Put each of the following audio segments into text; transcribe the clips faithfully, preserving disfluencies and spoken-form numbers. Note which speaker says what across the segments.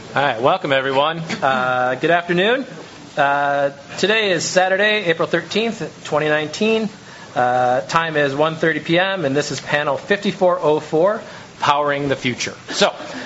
Speaker 1: All right, welcome everyone. Uh, good afternoon. Uh, today is Saturday, April thirteenth, twenty nineteen. Uh, time is one thirty p.m. and this is panel fifty-four oh four, Powering the Future. So,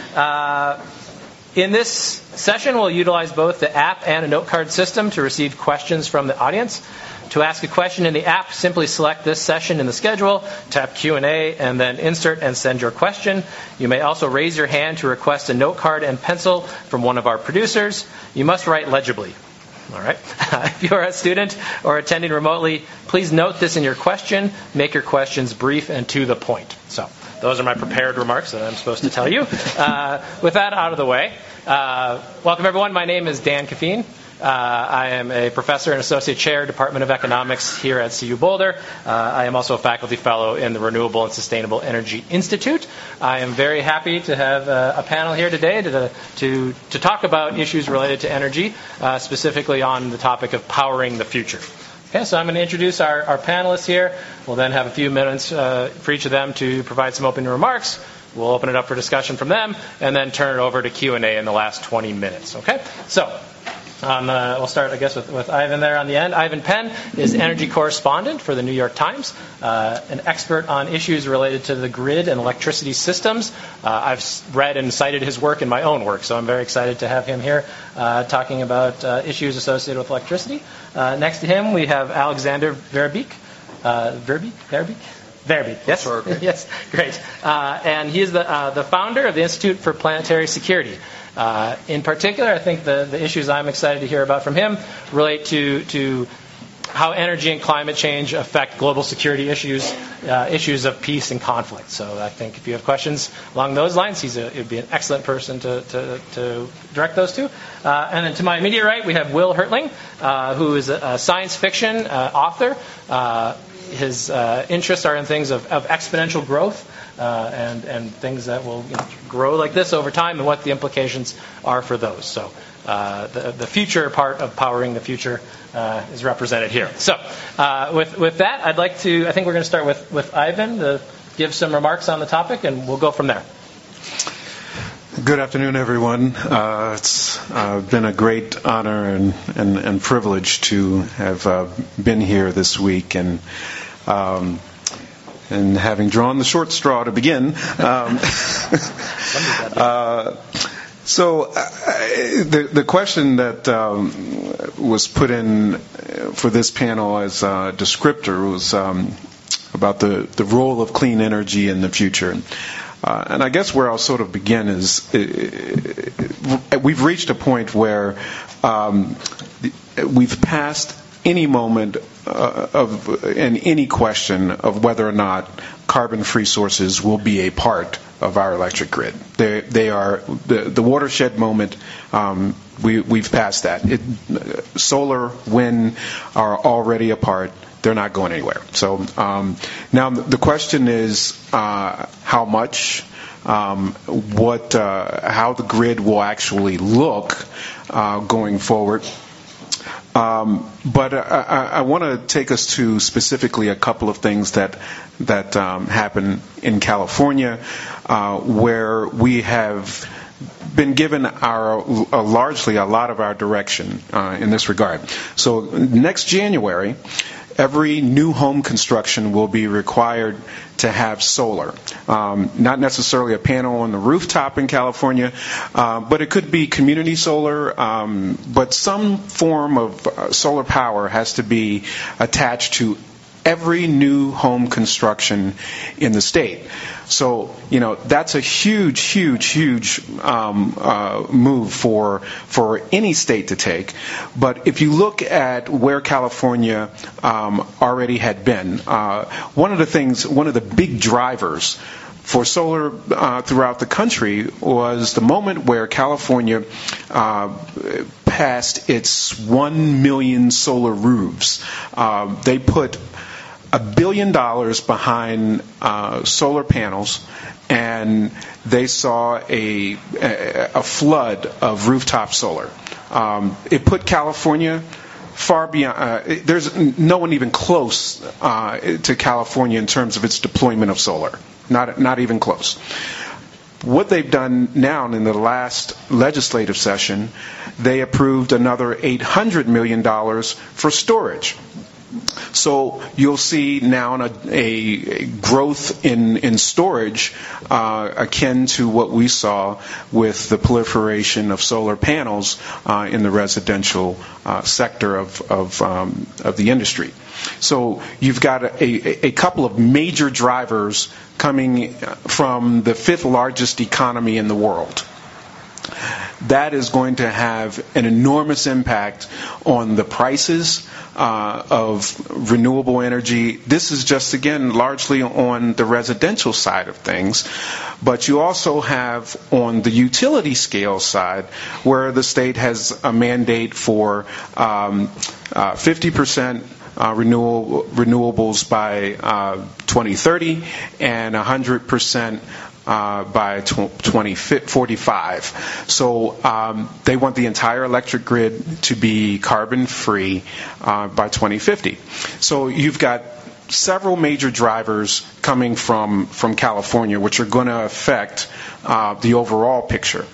Speaker 1: uh, in this session, we'll utilize both the app and a note card system to receive questions from the audience. To ask a question in the app, simply select this session in the schedule, tap Q and A, and then insert and send your question. You may also raise your hand to request a note card and pencil from one of our producers. You must write legibly. All right. If you are a student or attending remotely, please note this in your question. Make your questions brief and to the point. So those are my prepared remarks that I'm supposed to tell you. Uh, with that out of the way, uh, welcome everyone. My name is Dan Caffine. Uh, I am a professor and associate chair, Department of Economics here at C U Boulder. Uh, I am also a faculty fellow in the Renewable and Sustainable Energy Institute. I am very happy to have uh, a panel here today to, to, to talk about issues related to energy, uh, specifically on the topic of powering the future. Okay, so I'm going to introduce our, our panelists here. We'll then have a few minutes uh, for each of them to provide some opening remarks. We'll open it up for discussion from them, and then turn it over to Q and A in the last twenty minutes. Okay, so Um, uh, we'll start, I guess, with, with Ivan there on the end. Ivan Penn is energy correspondent for the New York Times, uh, an expert on issues related to the grid and electricity systems. Uh, I've read and cited his work in my own work, so I'm very excited to have him here uh, talking about uh, issues associated with electricity. Uh, next to him, we have Alexander Verbeek. Uh, Verbeek? Verbeek? Verbeek, yes?
Speaker 2: Okay.
Speaker 1: Yes, great. Uh, and he is the, uh, the founder of the Institute for Planetary Security. Uh, in particular, I think the, the issues I'm excited to hear about from him relate to, to how energy and climate change affect global security issues, uh, issues of peace and conflict. So I think if you have questions along those lines, he's a, he'd be an excellent person to, to, to direct those to. Uh, and then to my immediate right, we have Will Hertling, uh, who is a, a science fiction uh, author. Uh, his uh, interests are in things of, of exponential growth. Uh, and, and things that will you know, grow like this over time and what the implications are for those. So uh, the, the future part of powering the future uh, is represented here. So uh, with, with that, I'd like to, I think we're going to start with, with Ivan to give some remarks on the topic, and we'll go from there.
Speaker 2: Good afternoon, everyone. Uh, it's uh, been a great honor and, and, and privilege to have uh, been here this week. And um, And having drawn the short straw to begin, um, uh, so uh, the the question that um, was put in for this panel as a descriptor was um, about the, the role of clean energy in the future. Uh, and I guess where I'll sort of begin is uh, we've reached a point where um, we've passed any moment uh, of and any question of whether or not carbon-free sources will be a part of our electric grid. They, they are the, the watershed moment. Um, we, we've passed that. It, uh, solar, wind are already a part. They're not going anywhere. So um, now the question is uh, how much, um, what, uh, how the grid will actually look uh, going forward. Um, but I, I, I want to take us to specifically a couple of things that that um, happen in California, uh, where we have been given our uh, largely a lot of our direction uh, in this regard. So next January, every new home construction will be required to have solar. Um, not necessarily a panel on the rooftop in California, uh, but it could be community solar, um, but some form of uh, solar power has to be attached to every new home construction in the state. So, you know, that's a huge, huge, huge um, uh, move for for any state to take. But if you look at where California um, already had been, uh, one of the things, one of the big drivers for solar uh, throughout the country was the moment where California uh, passed its one million solar roofs. Uh, they put a billion dollars behind uh, solar panels, and they saw a, a, a flood of rooftop solar. Um, it put California far beyond. Uh, there's no one even close uh, to California in terms of its deployment of solar. Not not even close. what they've done now in the last legislative session, they approved another eight hundred million dollars for storage. So you'll see now a, a growth in, in storage uh, akin to what we saw with the proliferation of solar panels uh, in the residential uh, sector of, of, um, of the industry. So you've got a, a couple of major drivers coming from the fifth largest economy in the world. That is going to have an enormous impact on the prices uh, of renewable energy. This is just, again, largely on the residential side of things. But you also have on the utility scale side where the state has a mandate for um, uh, fifty percent Uh, renewable, renewables by uh, twenty thirty and one hundred percent uh, by twenty forty-five. So um, they want the entire electric grid to be carbon-free uh, by twenty fifty. So you've got several major drivers coming from, from California which are going to affect uh, the overall picture.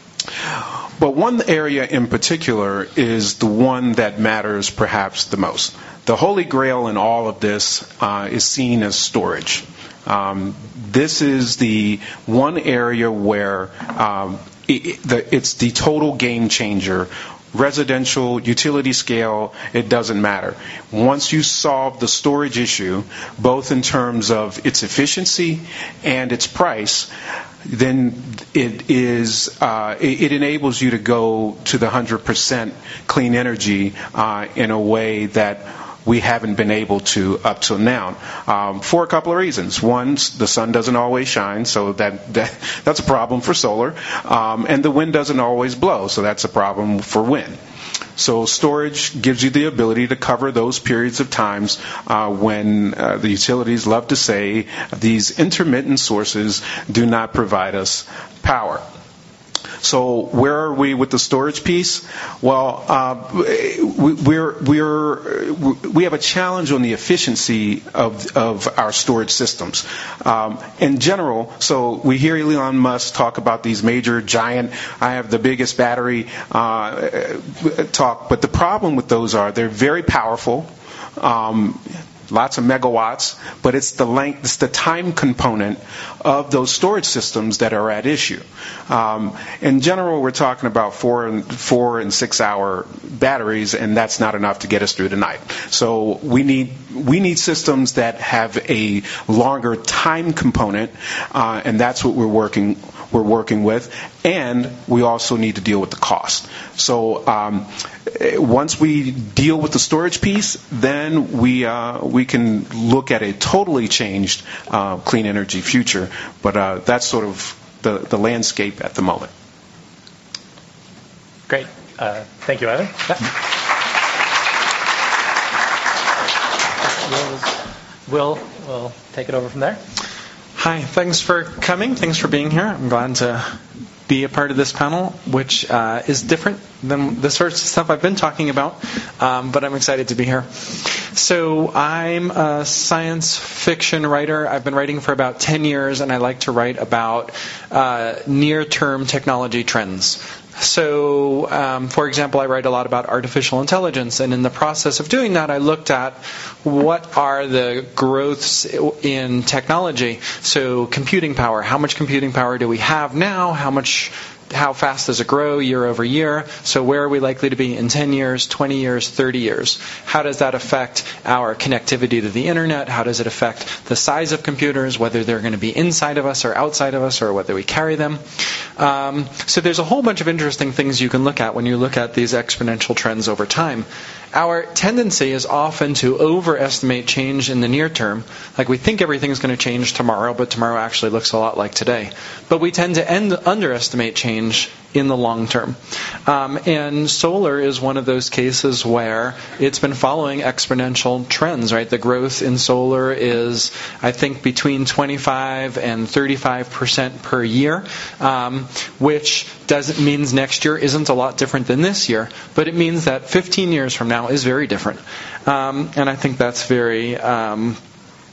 Speaker 2: But one area in particular is the one that matters perhaps the most. The Holy Grail in all of this uh, is seen as storage. Um, this is the one area where um, it, the, it's the total game changer. Residential, utility scale, it doesn't matter. Once you solve the storage issue, both in terms of its efficiency and its price, then it is uh, it, it enables you to go to the one hundred percent clean energy uh, in a way that we haven't been able to up till now, um, for a couple of reasons. One, the sun doesn't always shine, so that, that that's a problem for solar, um, and the wind doesn't always blow, so that's a problem for wind. So storage gives you the ability to cover those periods of times uh, when uh, the utilities love to say these intermittent sources do not provide us power. So where are we with the storage piece? Well, uh, we're we're we have a challenge on the efficiency of of our storage systems. Um, in general, so we hear Elon Musk talk about these major, giant, I have the biggest battery uh, talk, but the problem with those are they're very powerful. Um, Lots of megawatts, but it's the length, it's the time component of those storage systems that are at issue. Um, in general, we're talking about four and four and six hour batteries, and that's not enough to get us through the night. So we need we need systems that have a longer time component, uh, and that's what we're working we're working with. And we also need to deal with the cost. So um, once we deal with the storage piece, then we uh, we can look at a totally changed uh, clean energy future. But uh, that's sort of the, the landscape at the moment.
Speaker 1: Great. Uh, thank you, Evan. Yeah. Will will take it over from there.
Speaker 3: Hi. Thanks for coming. Thanks for being here. I'm glad to be a part of this panel, which uh, is different than the sorts of stuff I've been talking about, um, but I'm excited to be here. So I'm a science fiction writer. I've been writing for about ten years, and I like to write about uh, near-term technology trends. So, um, for example, I write a lot about artificial intelligence, and in the process of doing that, I looked at what are the growths in technology. So, computing power. How much computing power do we have now? How much how fast does it grow year over year? So where are we likely to be in ten years, twenty years, thirty years? How does that affect our connectivity to the internet? How does it affect the size of computers, whether they're going to be inside of us or outside of us, or whether we carry them? Um, so there's a whole bunch of interesting things you can look at when you look at these exponential trends over time. Our tendency is often to overestimate change in the near term. Like we think everything's going to change tomorrow, but tomorrow actually looks a lot like today. But we tend to end, underestimate change in the long term. Um, and solar is one of those cases where it's been following exponential trends, right? The growth in solar is, I think, between twenty-five and thirty-five percent per year, um, which doesn't means next year isn't a lot different than this year, but it means that fifteen years from now is very different. Um, and I think that's very um,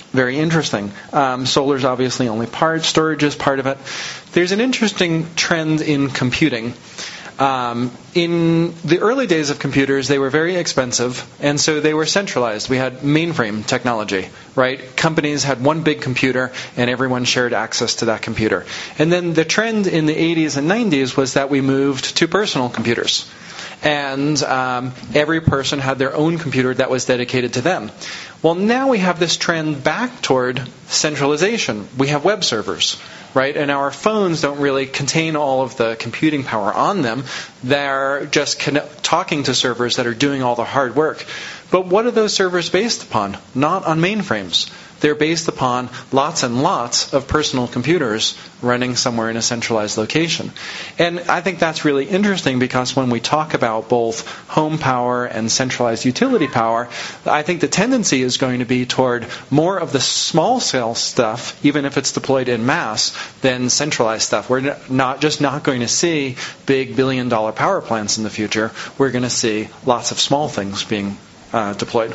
Speaker 3: very interesting. Um, solar's obviously only part, storage is part of it. There's an interesting trend in computing. Um, in the early days of computers, they were very expensive, and so they were centralized. We had mainframe technology, right? Companies had one big computer, and everyone shared access to that computer. And then the trend in the eighties and nineties was that we moved to personal computers. And um, every person had their own computer that was dedicated to them. Well, now we have this trend back toward centralization. We have web servers, right? And our phones don't really contain all of the computing power on them. They're just conne- talking to servers that are doing all the hard work. But what are those servers based upon? Not on mainframes. They're based upon lots and lots of personal computers running somewhere in a centralized location. And I think that's really interesting because when we talk about both home power and centralized utility power, I think the tendency is going to be toward more of the small scale stuff, even if it's deployed in mass, than centralized stuff. We're not just not going to see big billion dollar power plants in the future. We're going to see lots of small things being uh, deployed.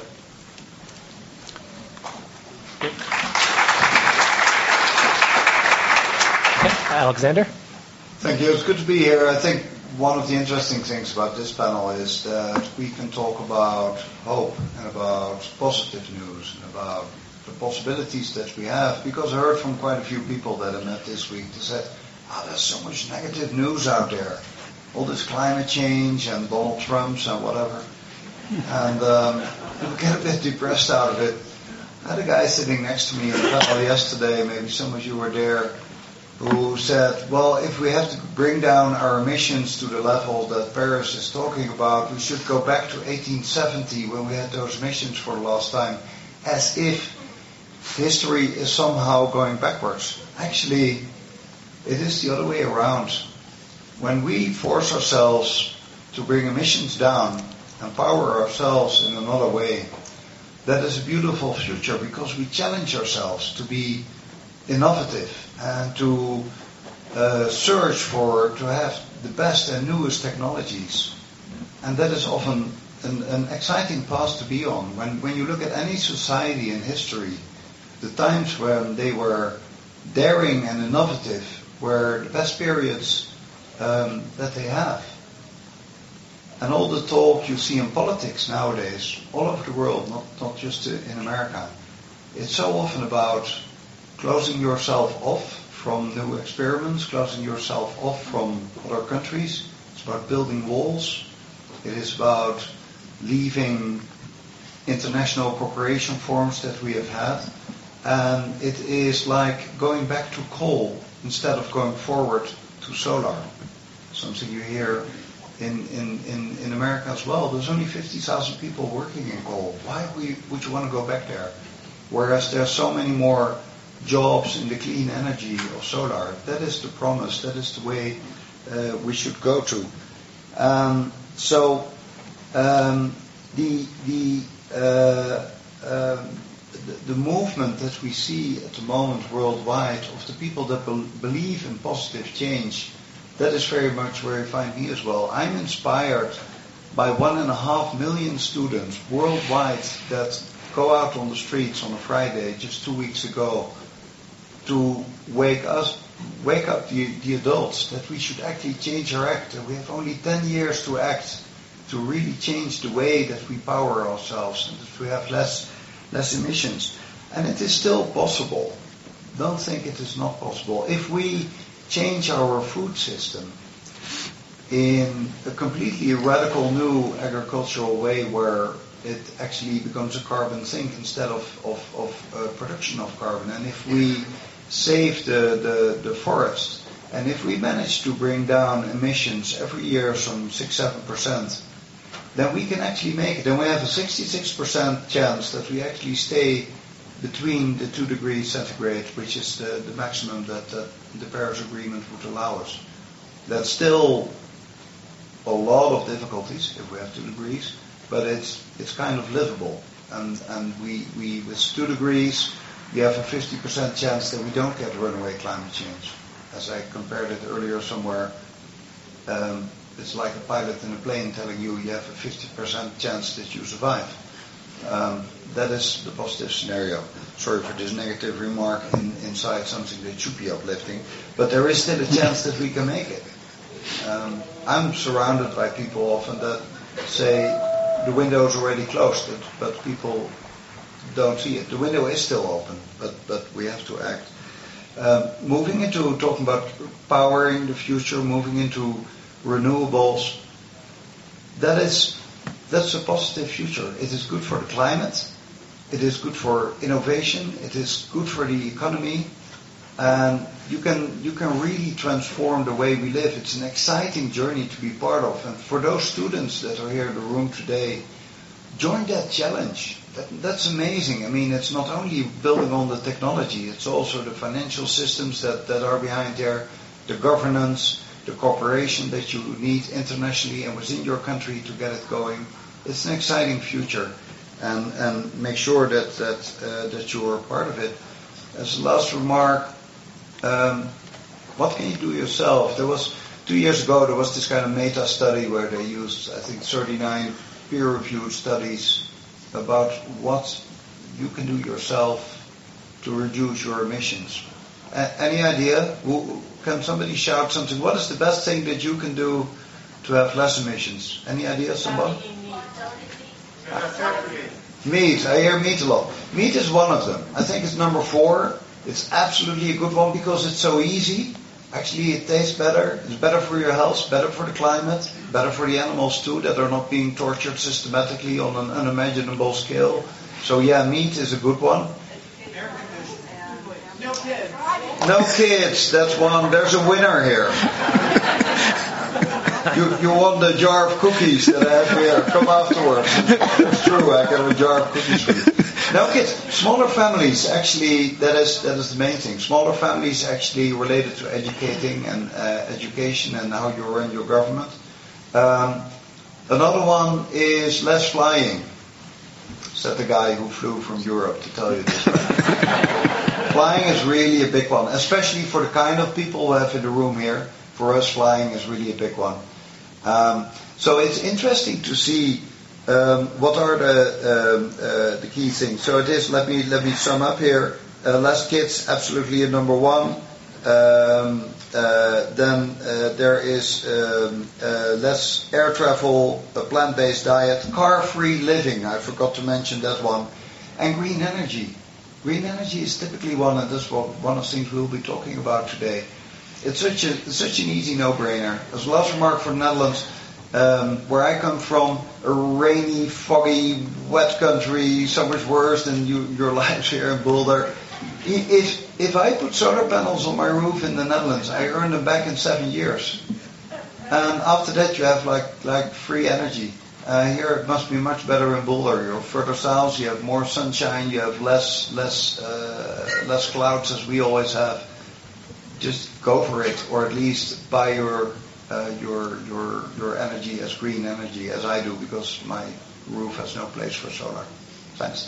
Speaker 1: Alexander?
Speaker 4: Thank you. It's good to be here. I think one of the interesting things about this panel is that we can talk about hope and about positive news and about the possibilities that we have. Because I heard from quite a few people that I met this week that said, oh, there's so much negative news out there. All this climate change and Donald Trumps and whatever. And um, we get a bit depressed out of it. I had a guy sitting next to me in the panel yesterday, maybe some of you were there, who said, well, if we have to bring down our emissions to the level that Paris is talking about, we should go back to eighteen seventy when we had those emissions for the last time, as if history is somehow going backwards. Actually, it is the other way around. When we force ourselves to bring emissions down and power ourselves in another way, that is a beautiful future because we challenge ourselves to be innovative and to uh, search for, to have the best and newest technologies. And that is often an, an exciting path to be on. When, when you look at any society in history, the times when they were daring and innovative were the best periods um, that they have. And all the talk you see in politics nowadays, all over the world, not, not just in America, it's so often about closing yourself off from new experiments, closing yourself off from other countries. It's about building walls. It is about leaving international cooperation forms that we have had. And it is like going back to coal instead of going forward to solar. Something you hear in, in, in, in America as well. There's only fifty thousand people working in coal. Why would you, would you want to go back there? Whereas there are so many more jobs in the clean energy of solar. That is the promise. That is the way uh, we should go to. Um, so um, the the, uh, uh, the the movement that we see at the moment worldwide of the people that be- believe in positive change, that is very much where you find me as well. I'm inspired by one and a half million students worldwide that go out on the streets on a Friday just two weeks ago to wake us, wake up the, the adults that we should actually change our act. And we have only ten years to act to really change the way that we power ourselves and that we have less less emissions. And it is still possible. Don't think it is not possible. If we change our food system in a completely radical new agricultural way where it actually becomes a carbon sink instead of, of, of uh, production of carbon. And if we save the, the, the forest, and if we manage to bring down emissions every year some six to seven percent, then we can actually make it. Then we have a sixty-six percent chance that we actually stay between the two degrees centigrade, which is the, the maximum that uh, the Paris Agreement would allow us. That's still a lot of difficulties if we have two degrees, but it's it's kind of livable. And and we, we with two degrees, we have a fifty percent chance that we don't get runaway climate change. As I compared it earlier somewhere, um, it's like a pilot in a plane telling you you have a fifty percent chance that you survive. Um, that is the positive scenario. Sorry for this negative remark in, inside something that should be uplifting, but there is still a chance that we can make it. Um, I'm surrounded by people often that say the window is already closed, but, but people don't see it. The window is still open, but, but we have to act. Um, moving into talking about powering the future, moving into renewables, that is that's a positive future. It is good for the climate. It is good for innovation. It is good for the economy, and you can you can really transform the way we live. It's an exciting journey to be part of. And for those students that are here in the room today, join that challenge. That, that's amazing. I mean, it's not only building on the technology, it's also the financial systems that, that are behind there, the governance, the cooperation that you need internationally and within your country to get it going. It's an exciting future, and, and make sure that that, uh, that you're part of it. As a last remark, um, what can you do yourself? There was, two years ago, there was this kind of meta study where they used, I think, thirty-nine peer-reviewed studies about what you can do yourself to reduce your emissions. A- any idea? Can somebody shout something? What is the best thing that you can do to have less emissions? Any idea, somebody? Meat. I hear meat a lot. Meat is one of them. I think it's number four. It's absolutely a good one because it's so easy. Actually, it tastes better. It's better for your health, better for the climate, better for the animals too that are not being tortured systematically on an unimaginable scale. So yeah, meat is a good one.
Speaker 5: No kids.
Speaker 4: No kids. That's one. There's a winner here. You you won the jar of cookies that I have here. Come afterwards. It's true. I got a jar of cookies for you. No kids. Smaller families, actually, that is that is the main thing. Smaller families actually related to educating and uh, education and how you run your government. Um, another one is less flying. Said the guy who flew from Europe to tell you this. Flying is really a big one, especially for the kind of people we have in the room here. For us, flying is really a big one. Um, so it's interesting to see. Um, what are the um, uh, the key things? So it is. Let me let me sum up here. Uh, less kids, absolutely a number one. Um, uh, then uh, there is um, uh, less air travel, a plant-based diet, car-free living. I forgot to mention that one, and green energy. Green energy is typically one, and this is what, one of the things we'll be talking about today. It's such a it's such an easy no-brainer. As a last remark for the Netherlands. Um, where I come from, a rainy, foggy, wet country, so much worse than you, your lives here in Boulder. If if I put solar panels on my roof in the Netherlands, I earn them back in seven years. And after that, you have like like free energy. Uh, here it must be much better in Boulder. You're further south, you have more sunshine, you have less less uh, less clouds as we always have. Just go for it, or at least buy your. Uh, your your your energy as green energy as I do because my roof has no place for solar. Thanks.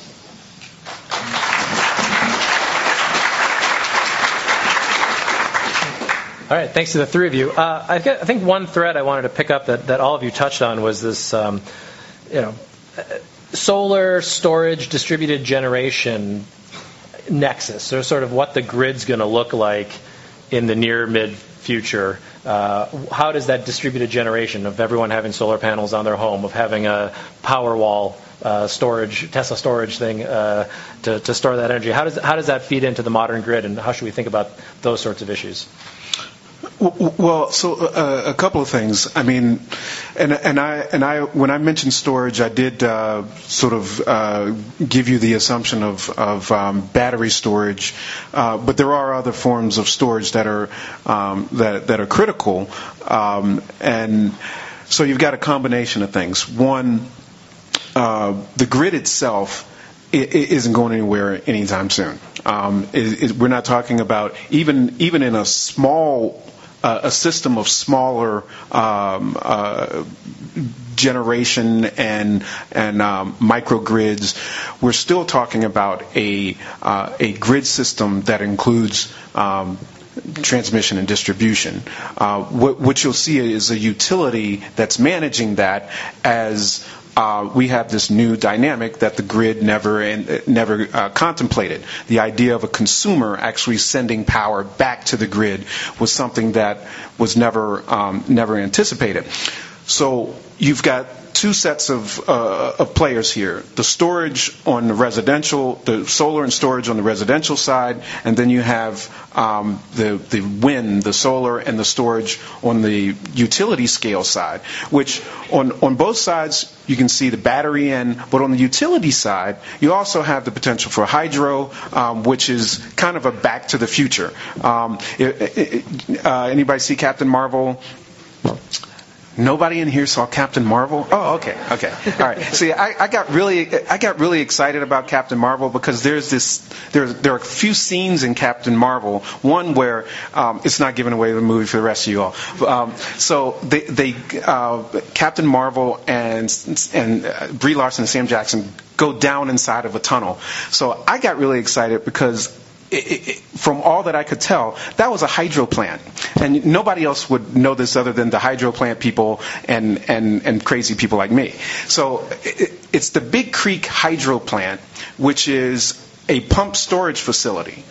Speaker 1: All right, thanks to the three of you. Uh, I, get, I think one thread I wanted to pick up that, that all of you touched on was this, um, you know, solar storage distributed generation nexus. So sort of what the grid's going to look like in the near mid future. Uh, how does that distributed generation of everyone having solar panels on their home, of having a Powerwall uh, storage, Tesla storage thing uh, to, to store that energy, how does how does that feed into the modern grid, and how should we think about those sorts of issues?
Speaker 2: Well, so uh, a couple of things. I mean, and and I and I when I mentioned storage, I did uh, sort of uh, give you the assumption of of um, battery storage, uh, but there are other forms of storage that are um, that that are critical, um, and so you've got a combination of things. One, uh, the grid itself it, it isn't going anywhere anytime soon. Um, it, it, we're not talking about even even in a small Uh, a system of smaller um, uh, generation and and um, microgrids. We're still talking about a uh, a grid system that includes um, transmission and distribution. Uh, what, what you'll see is a utility that's managing that as uh, we have this new dynamic that the grid never never uh, contemplated. The idea of a consumer actually sending power back to the grid was something that was never um, never anticipated. So you've got two sets of, uh, of players here. The storage on the residential, the solar and storage on the residential side, and then you have um, the, the wind, the solar, and the storage on the utility scale side, which on, on both sides you can see the battery in, but on the utility side you also have the potential for hydro, um, which is kind of a back to the future. Um, it, it, uh, anybody see Captain Marvel? Nobody in here saw Captain Marvel? Oh, okay, okay, all right. See, I, I got really, I got really excited about Captain Marvel because there's this, there, there are a few scenes in Captain Marvel. One where um, it's not giving away the movie for the rest of you all. Um, so they, they, uh, Captain Marvel and and uh, Brie Larson and Sam Jackson go down inside of a tunnel. So I got really excited because. It, it, from all that I could tell, that was a hydro plant. And nobody else would know this other than the hydro plant people and, and, and crazy people like me. So it, it's the Big Creek Hydro Plant, which is a pump storage facility.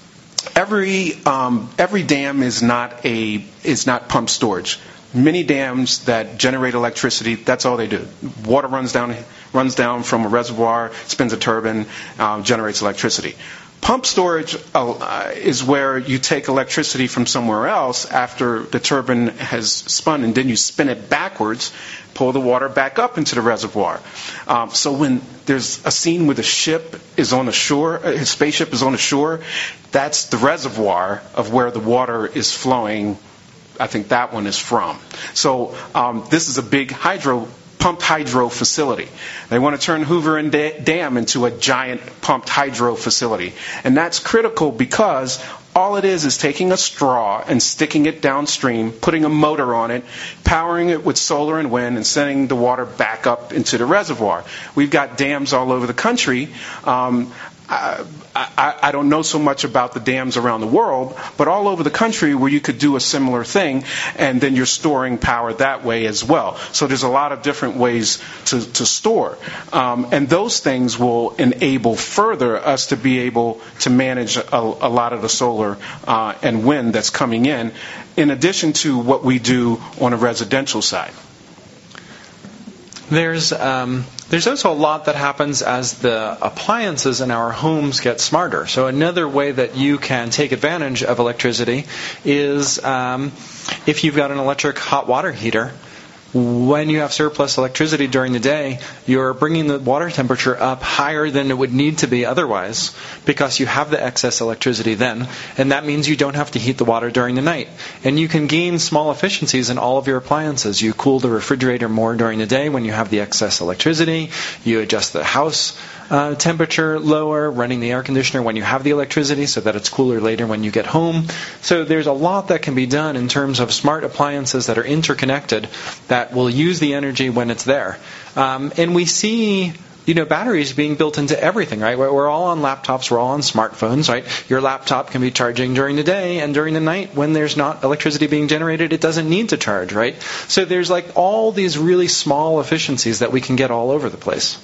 Speaker 2: Every, um, every dam is not, a, is not pump storage. Many dams that generate electricity, that's all they do. Water runs down, runs down from a reservoir, spins a turbine, um, generates electricity. Pump storage uh, is where you take electricity from somewhere else after the turbine has spun, and then you spin it backwards, pull the water back up into the reservoir. Um, so when there's a scene where the ship is on the shore, his spaceship is on the shore, that's the reservoir of where the water is flowing. I think that one is from. So um, this is a big hydro pumped hydro facility. They want to turn Hoover and Dam into a giant pumped hydro facility. And that's critical because all it is is taking a straw and sticking it downstream, putting a motor on it, powering it with solar and wind, and sending the water back up into the reservoir. We've got dams all over the country. Um, I, I, I don't know so much about the dams around the world, but all over the country where you could do a similar thing, and then you're storing power that way as well. So there's a lot of different ways to, to store. Um, and those things will enable further us to be able to manage a, a lot of the solar uh, and wind that's coming in, in addition to what we do on a residential side.
Speaker 3: There's um, there's also a lot that happens as the appliances in our homes get smarter. So another way that you can take advantage of electricity is um, if you've got an electric hot water heater. When you have surplus electricity during the day, you're bringing the water temperature up higher than it would need to be otherwise because you have the excess electricity then, and that means you don't have to heat the water during the night. And you can gain small efficiencies in all of your appliances. You cool the refrigerator more during the day when you have the excess electricity. You adjust the house uh, temperature lower, running the air conditioner when you have the electricity so that it's cooler later when you get home. So there's a lot that can be done in terms of smart appliances that are interconnected that will use the energy when it's there. Um, and we see, you know, batteries being built into everything, right? We're, we're all on laptops, we're all on smartphones, right? Your laptop can be charging during the day, and during the night when there's not electricity being generated, it doesn't need to charge, right? So there's like all these really small efficiencies that we can get all over the place.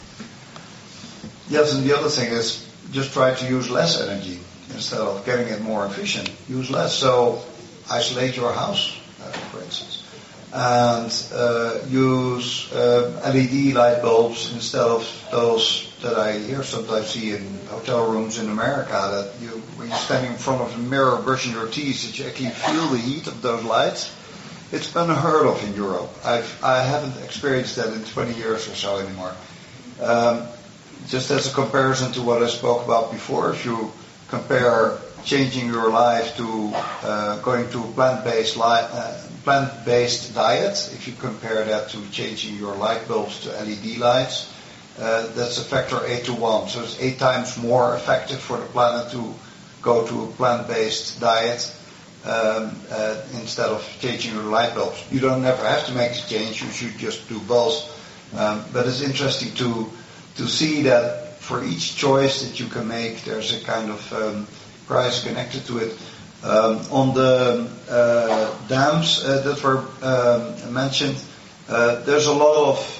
Speaker 4: Yes, and the other thing is just try to use less energy instead of getting it more efficient. Use less. So isolate your house, uh, for instance. And uh, use uh, L E D light bulbs instead of those that I hear sometimes see in hotel rooms in America, that you, when you're standing in front of the mirror brushing your teeth, that you actually feel the heat of those lights. It's unheard of in Europe. I've, I haven't experienced that in twenty years or so anymore. Um, just as a comparison to what I spoke about before, if you compare changing your life to uh, going to a plant-based li- uh, plant-based diet, if you compare that to changing your light bulbs to L E D lights, uh, that's a factor eight to one. So it's eight times more effective for the planet to go to a plant-based diet um, uh, instead of changing your light bulbs. You don't never have to make the change. You should just do both. Um, but it's interesting to to see that for each choice that you can make, there's a kind of um, price connected to it. Um, on the uh, dams uh, that were um, mentioned, uh, there's a lot of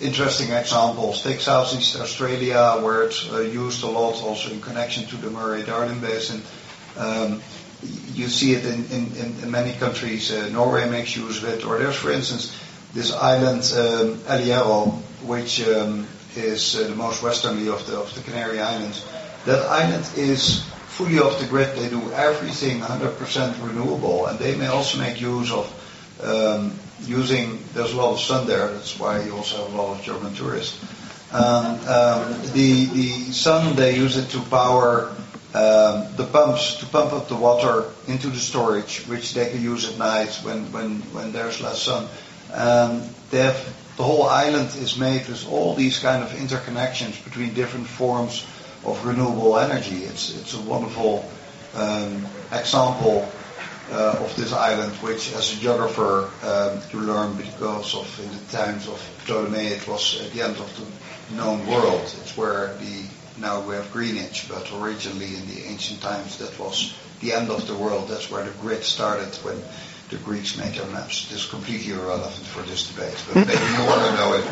Speaker 4: interesting examples. Take Southeast Australia, where it's uh, used a lot also in connection to the Murray-Darling Basin. Um, you see it in, in, in many countries. Uh, Norway makes use of it. Or there's, for instance, this island, um, El Hierro, which um, is uh, the most westerly of the, of the Canary Islands. That island is fully off the grid. They do everything one hundred percent renewable, and they may also make use of um, using, there's a lot of sun there, that's why you also have a lot of German tourists. Um, um, the, the sun, they use it to power um, the pumps, to pump up the water into the storage, which they can use at night when, when, when there's less sun. Um, they have, the whole island is made with all these kind of interconnections between different forms of renewable energy. It's, it's a wonderful um, example Uh, of this island, which as a geographer um, you learn because of in the times of Ptolemy it was at the end of the known world. It's where the now we have Greenwich, but originally in the ancient times that was the end of the world. That's where the grid started when the Greeks made their maps. This is completely irrelevant for this debate, but maybe you want to know it.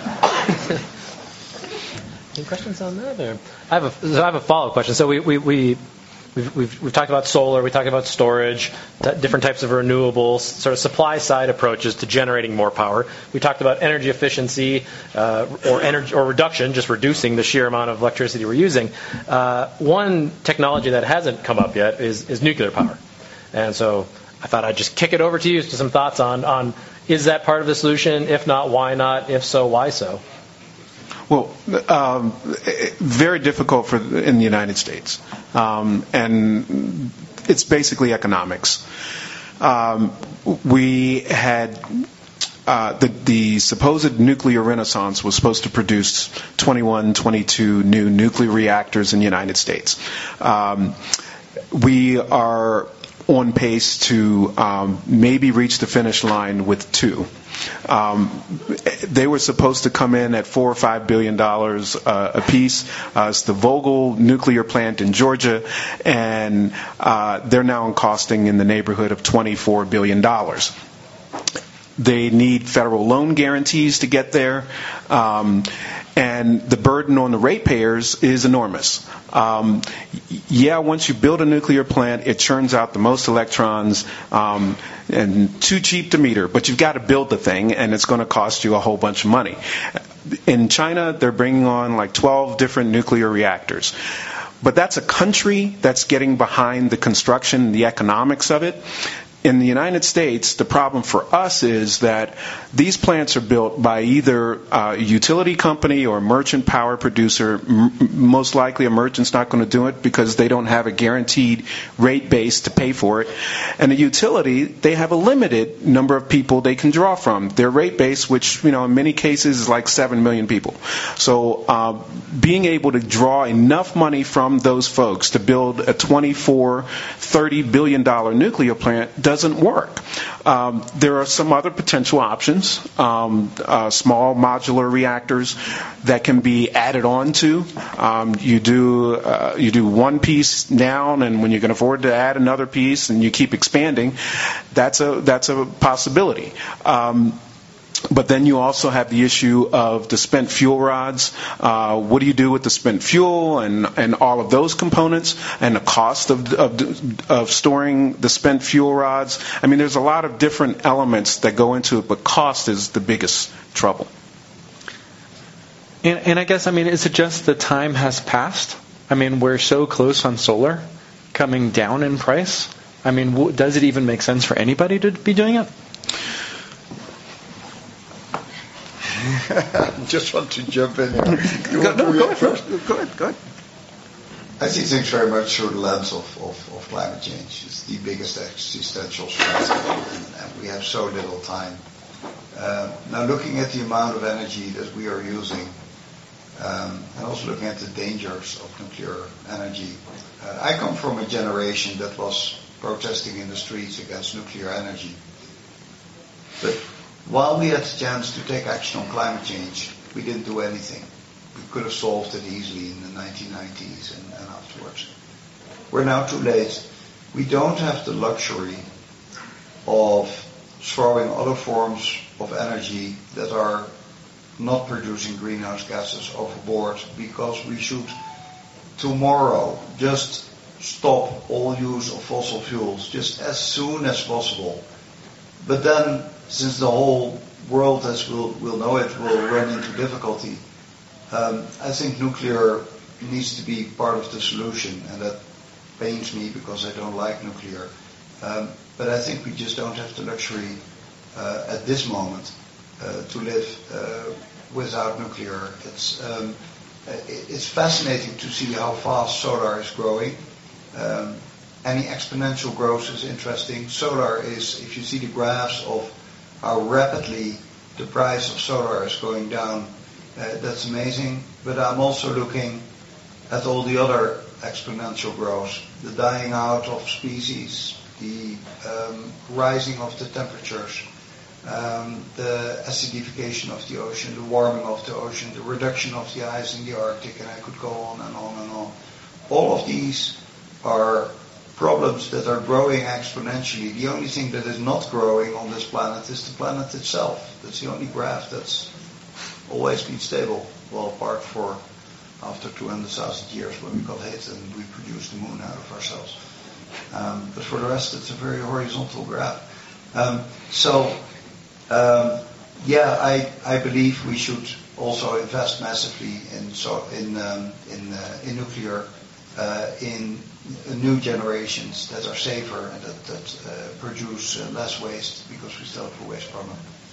Speaker 1: Any questions on that? Or I have a so I have a follow-up question. So we we. we We've, we've, we've talked about solar, we talked about storage, t- different types of renewables, sort of supply-side approaches to generating more power. We talked about energy efficiency uh, or energy or reduction, just reducing the sheer amount of electricity we're using. Uh, one technology that hasn't come up yet is, is nuclear power. And so I thought I'd just kick it over to you to some thoughts on, on is that part of the solution? If not, why not? If so, why so?
Speaker 2: Well, um, very difficult for in the United States, um, and it's basically economics. Um, we had uh, the, the supposed nuclear renaissance was supposed to produce twenty-one, twenty-two new nuclear reactors in the United States. Um, we are on pace to um, maybe reach the finish line with two. Um, they were supposed to come in at four or five billion dollars uh, a piece. Uh, it's the Vogtle nuclear plant in Georgia, and uh, they're now costing in the neighborhood of twenty-four billion dollars. They need federal loan guarantees to get there, um, and the burden on the ratepayers is enormous. Um, yeah, once you build a nuclear plant, it churns out the most electrons, um, and too cheap to meter, but you've got to build the thing, and it's going to cost you a whole bunch of money. In China, they're bringing on like twelve different nuclear reactors. But that's a country that's getting behind the construction, the economics of it. In the United States, the problem for us is that these plants are built by either a utility company or a merchant power producer. M- most likely a merchant's not going to do it because they don't have a guaranteed rate base to pay for it. And a utility, they have a limited number of people they can draw from. Their rate base, which you know in many cases is like seven million people. So uh, being able to draw enough money from those folks to build a twenty-four, thirty billion dollars nuclear plant doesn't work. Um, there are some other potential options, um, uh, small modular reactors that can be added on to. Um, you do uh, you do one piece down, and when you can afford to add another piece, and you keep expanding, that's a that's a possibility. Um, But then you also have the issue of the spent fuel rods. Uh, what do you do with the spent fuel and, and all of those components and the cost of, of, of storing the spent fuel rods? I mean, there's a lot of different elements that go into it, but cost is the biggest trouble.
Speaker 3: And, and I guess, I mean, is it just the time has passed? I mean, we're so close on solar coming down in price. I mean, w- does it even make sense for anybody to be doing it?
Speaker 4: Just want to jump in here. You
Speaker 2: Go,
Speaker 4: want
Speaker 2: no,
Speaker 4: to
Speaker 2: go
Speaker 4: react
Speaker 2: ahead.
Speaker 4: first?
Speaker 2: Go ahead. Go ahead.
Speaker 4: I see things very much through the lens of, of, of climate change. It's the biggest existential threat, and, and we have so little time. Uh, now, looking at the amount of energy that we are using, um, and also looking at the dangers of nuclear energy, uh, I come from a generation that was protesting in the streets against nuclear energy. But while we had the chance to take action on climate change, we didn't do anything. We could have solved it easily in the nineteen nineties and, and afterwards. We're now too late. We don't have the luxury of throwing other forms of energy that are not producing greenhouse gases overboard, because we should tomorrow just stop all use of fossil fuels just as soon as possible. But then, since the whole world, as we'll, we'll know it, will run into difficulty, um, I think nuclear needs to be part of the solution, and that pains me because I don't like nuclear. Um, but I think we just don't have the luxury uh, at this moment uh, to live uh, without nuclear. It's um, it's fascinating to see how fast solar is growing. Um, any exponential growth is interesting. Solar is, if you see the graphs of how rapidly the price of solar is going down, uh, that's amazing. But I'm also looking at all the other exponential growth, the dying out of species, the um, rising of the temperatures, um, the acidification of the ocean, the warming of the ocean, the reduction of the ice in the Arctic, and I could go on and on and on. All of these are problems that are growing exponentially. The only thing that is not growing on this planet is the planet itself. That's the only graph that's always been stable, well, apart for after two hundred thousand years when we got hit and we produced the moon out of ourselves. Um, but for the rest, it's a very horizontal graph. Um, so, um, yeah, I, I believe we should also invest massively in so in um, in, uh, in nuclear, uh, in uh, new generations that are safer and that, that uh, produce uh, less waste, because we still have a waste problem.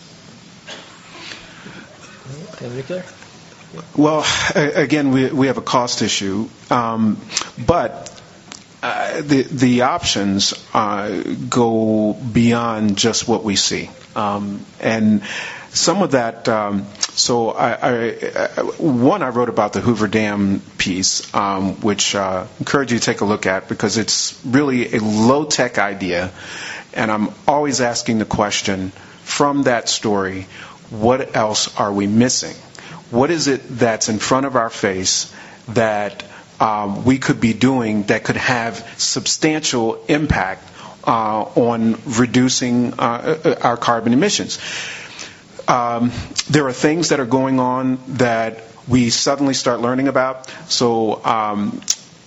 Speaker 1: Nuclear?
Speaker 2: Well, again, we we have a cost issue, um, but uh, the the options uh, go beyond just what we see, um, and some of that. Um, so, I, I, one I wrote about the Hoover Dam piece, um, which uh, I encourage you to take a look at, because it's really a low-tech idea, and I'm always asking the question from that story: what else are we missing? What is it that's in front of our face that um, we could be doing that could have substantial impact uh, on reducing uh, our carbon emissions? Um, there are things that are going on that we suddenly start learning about. So um,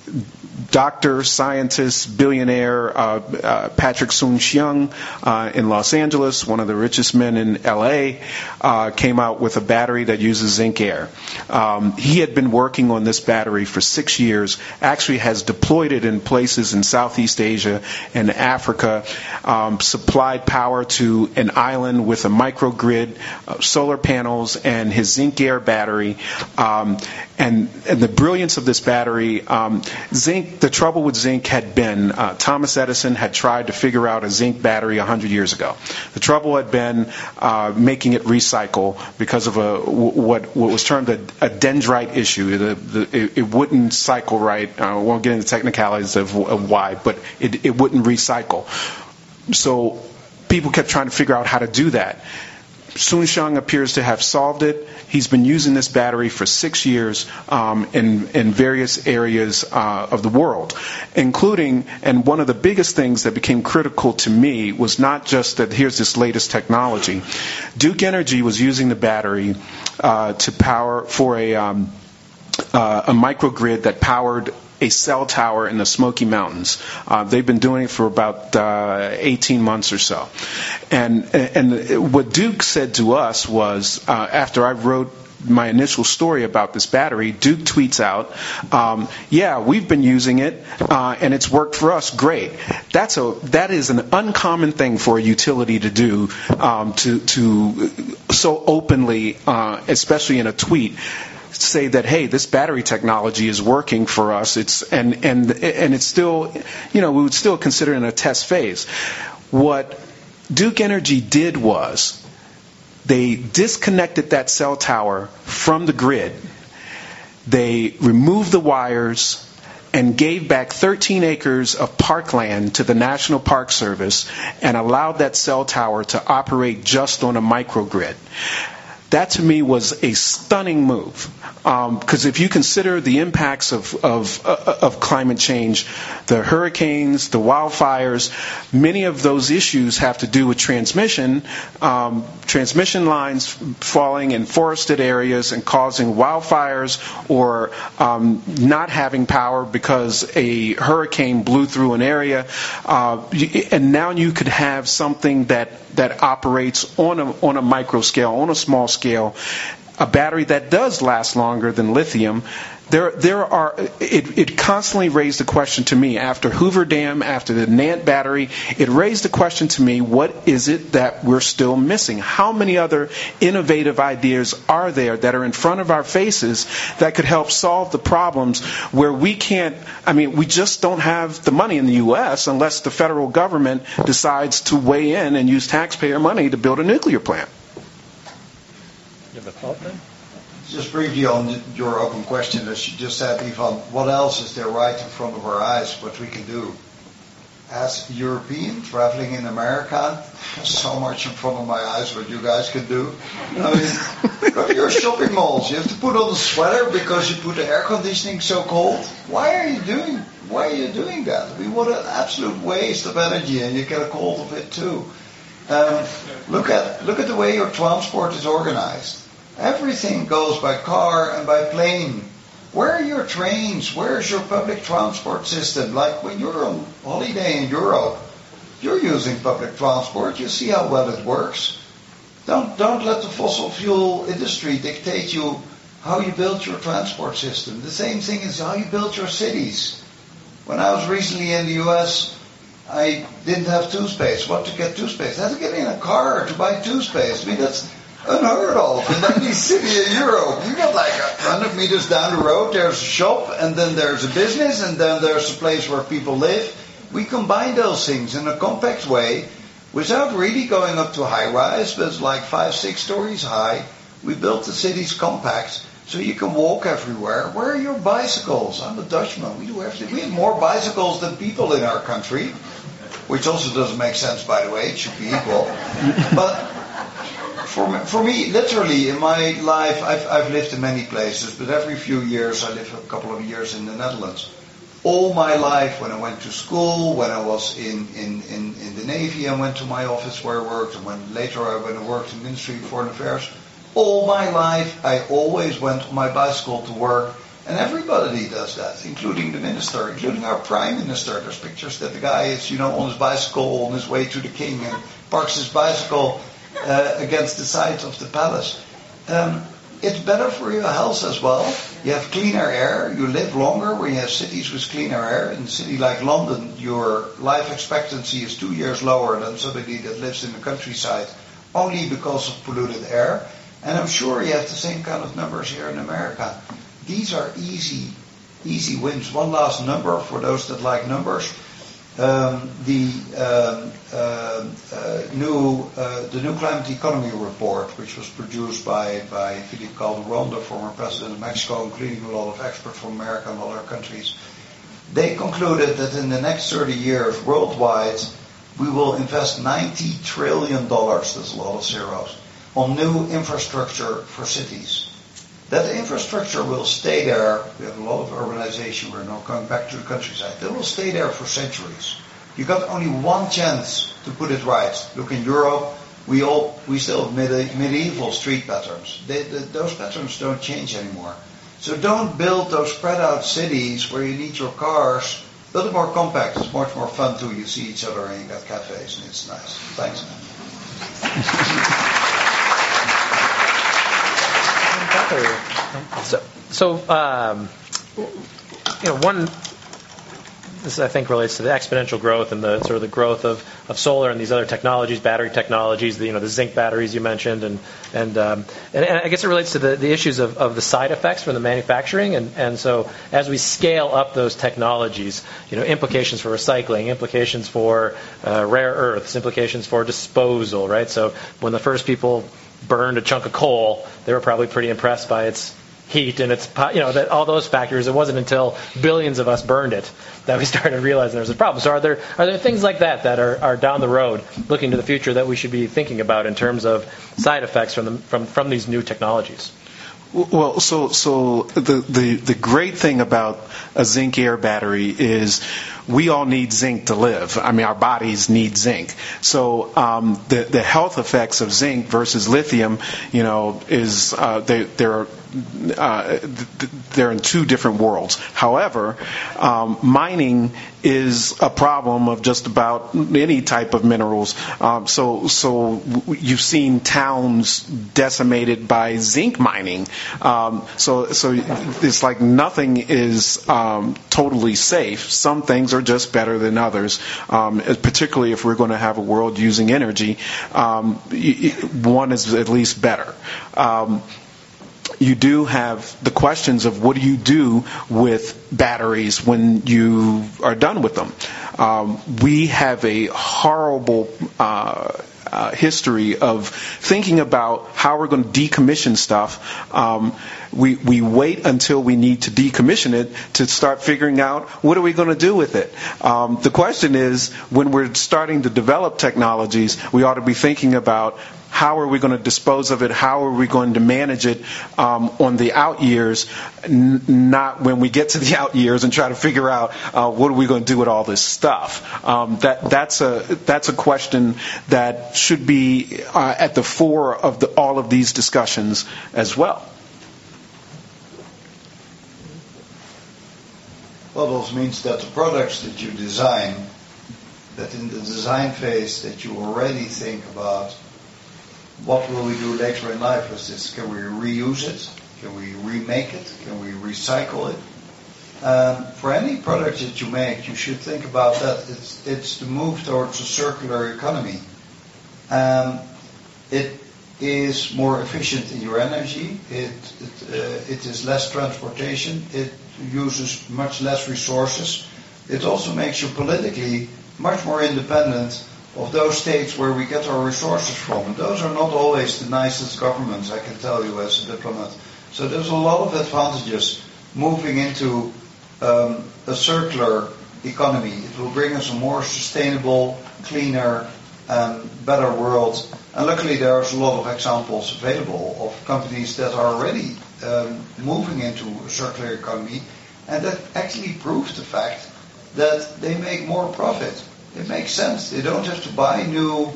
Speaker 2: doctor, scientist, billionaire uh, uh, Patrick Soon-Shiong uh, in Los Angeles, one of the richest men in L A, uh, came out with a battery that uses zinc air. Um, he had been working on this battery for six years, actually has deployed it in places in Southeast Asia and Africa, um, supplied power to an island with a microgrid, uh, solar panels, and his zinc air battery. Um, and, and the brilliance of this battery, um, zinc, the trouble with zinc had been, uh, Thomas Edison had tried to figure out a zinc battery one hundred years ago. The trouble had been uh, making it recycle because of a what what was termed a, a dendrite issue. The, the, it, it wouldn't cycle right. I won't get into technicalities of, of why, but it, it wouldn't recycle. So people kept trying to figure out how to do that. Soon-Shiong appears to have solved it. He's been using this battery for six years um, in, in various areas uh, of the world, including, and one of the biggest things that became critical to me was not just that here's this latest technology. Duke Energy was using the battery uh, to power for a, um, uh, a microgrid that powered a cell tower in the Smoky Mountains. Uh, they've been doing it for about uh, eighteen months or so. And and what Duke said to us was, uh, after I wrote my initial story about this battery, Duke tweets out, um, yeah, we've been using it, uh, and it's worked for us great. That's a that is an uncommon thing for a utility to do, um, to, to so openly, uh, especially in a tweet, say that, hey, this battery technology is working for us. It's and and and it's still, you know, we would still consider it in a test phase. What Duke Energy did was they disconnected that cell tower from the grid. They removed the wires and gave back thirteen acres of parkland to the National Park Service and allowed that cell tower to operate just on a microgrid. That to me was a stunning move, because um, if you consider the impacts of, of, uh, of climate change, the hurricanes, the wildfires, many of those issues have to do with transmission, um, transmission lines falling in forested areas and causing wildfires, or um, not having power because a hurricane blew through an area, uh, and now you could have something that that operates on a on a micro scale, on a small scale, a battery that does last longer than lithium. There, there are. It, it constantly raised the question to me after Hoover Dam, after the Nant battery. It raised the question to me: what is it that we're still missing? How many other innovative ideas are there that are in front of our faces that could help solve the problems where we can't? I mean, we just don't have the money in the U S unless the federal government decides to weigh in and use taxpayer money to build a nuclear plant.
Speaker 1: You have a thought then?
Speaker 4: Just briefly on your open question, as you just said, Ivan, what else is there right in front of our eyes, what we can do? As a European, traveling in America, so much in front of my eyes what you guys can do. I mean, go to your shopping malls. You have to put on a sweater because you put the air conditioning so cold. Why are you doing Why are you doing that? I mean, what an absolute waste of energy, and you get a cold of it too. Um, look at look at the way your transport is organized. Everything goes by car and by plane. Where are your trains? Where is your public transport system? Like when you're on holiday in Europe, you're using public transport. You see how well it works. Don't don't let the fossil fuel industry dictate you how you build your transport system. The same thing is how you build your cities. When I was recently in the U S, I didn't have toothpaste. What to get toothpaste? I had to get in a car to buy toothpaste. I mean, that's unheard of in any city in Europe. You got like a hundred meters down the road, there's a shop, and then there's a business, and then there's a place where people live. We combine those things in a compact way without really going up to high rise, but it's like five, six stories high. We built the cities compact so you can walk everywhere. Where are your bicycles? I'm a Dutchman. We do everything. We have more bicycles than people in our country, which also doesn't make sense, by the way. It should be equal. But For me, for me, literally, in my life, I've, I've lived in many places, but every few years I live a couple of years in the Netherlands. All my life, when I went to school, when I was in, in, in, in the Navy, I went to my office where I worked, and when later I when I worked in the Ministry of Foreign Affairs, all my life I always went on my bicycle to work, and everybody does that, including the minister, including our Prime Minister. There's pictures that the guy is, you know, on his bicycle on his way to the king and parks his bicycle Uh, against the side of the palace. Um, it's better for your health as well. You have cleaner air. You live longer when you have cities with cleaner air. In a city like London, your life expectancy is two years lower than somebody that lives in the countryside, only because of polluted air. And I'm sure you have the same kind of numbers here in America. These are easy, easy wins. One last number for those that like numbers. Um, the um, uh, uh, new uh, the new climate economy report, which was produced by by Felipe Calderón, the former president of Mexico, including a lot of experts from America and other countries, they concluded that in the next thirty years, worldwide, we will invest ninety trillion dollars. That's a lot of zeros on new infrastructure for cities. That infrastructure will stay there. We have a lot of urbanization. We're now going back to the countryside. They will stay there for centuries. You got only one chance to put it right. Look, in Europe, we all we still have medi- medieval street patterns. They, the, those patterns don't change anymore. So don't build those spread out cities where you need your cars. Build it more compact. It's much more fun too. You see each other and you got cafes and it's nice. Thanks, man.
Speaker 1: So, so um, you know, one, this I think relates to the exponential growth and the sort of the growth of, of solar and these other technologies, battery technologies, the, you know, the zinc batteries you mentioned, and and um, and, and I guess it relates to the, the issues of, of the side effects from the manufacturing, and, and so as we scale up those technologies, you know, implications for recycling, implications for uh, rare earths, implications for disposal, right? So when the first people burned a chunk of coal, they were probably pretty impressed by its heat and its, you know, that all those factors. It wasn't until billions of us burned it that we started realizing there was a problem. So are there are there things like that that are, are down the road, looking to the future, that we should be thinking about in terms of side effects from the, from from these new technologies?
Speaker 2: Well, so so the, the the great thing about a zinc air battery is we all need zinc to live. I mean, our bodies need zinc. So um, the the health effects of zinc versus lithium, you know, is uh, they they're uh, they're in two different worlds. However, um, mining is a problem of just about any type of minerals. Um, so so you've seen towns decimated by zinc mining. Um, so so it's like nothing is um, totally safe. Some things are just better than others, um, particularly if we're going to have a world using energy. Um, one is at least better. Um, You do have the questions of what do you do with batteries when you are done with them. Um, we have a horrible uh, uh, history of thinking about how we're going to decommission stuff. Um, we we wait until we need to decommission it to start figuring out what are we going to do with it. Um, the question is, when we're starting to develop technologies, we ought to be thinking about how are we going to dispose of it? How are we going to manage it um, on the out years, n- not when we get to the out years and try to figure out uh, what are we going to do with all this stuff? Um, that that's a that's a question that should be uh, at the fore of the, all of these discussions as well.
Speaker 4: Well, it also means that the products that you design, that in the design phase that you already think about, what will we do later in life with this? Can we reuse it? Can we remake it? Can we recycle it? Um, for any product that you make, you should think about that. It's, it's the move towards a circular economy. Um, it is more efficient in your energy. It, it, uh, it is less transportation. It uses much less resources. It also makes you politically much more independent of those states where we get our resources from. And those are not always the nicest governments, I can tell you as a diplomat. So there's a lot of advantages moving into um, a circular economy. It will bring us a more sustainable, cleaner, and better world. And luckily there's a lot of examples available of companies that are already um, moving into a circular economy, and that actually proves the fact that they make more profit. It makes sense. They don't have to buy new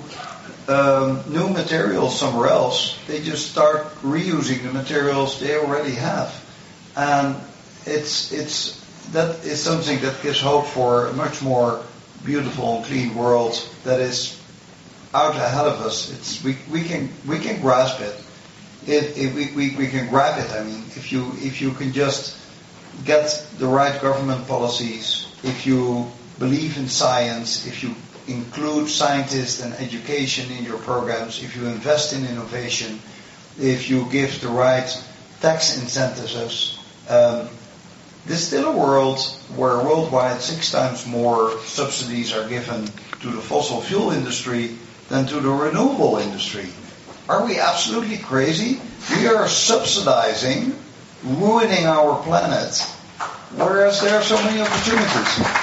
Speaker 4: um, new materials somewhere else. They just start reusing the materials they already have, and it's it's that is something that gives hope for a much more beautiful and clean world that is out ahead of us. It's we we can we can grasp it. If, if we, we we can grab it. I mean, if you if you can just get the right government policies, if you believe in science, if you include scientists and education in your programs, if you invest in innovation, if you give the right tax incentives, um, there's still a world where worldwide six times more subsidies are given to the fossil fuel industry than to the renewable industry. Are we absolutely crazy? We are subsidizing, ruining our planet, whereas there are so many opportunities.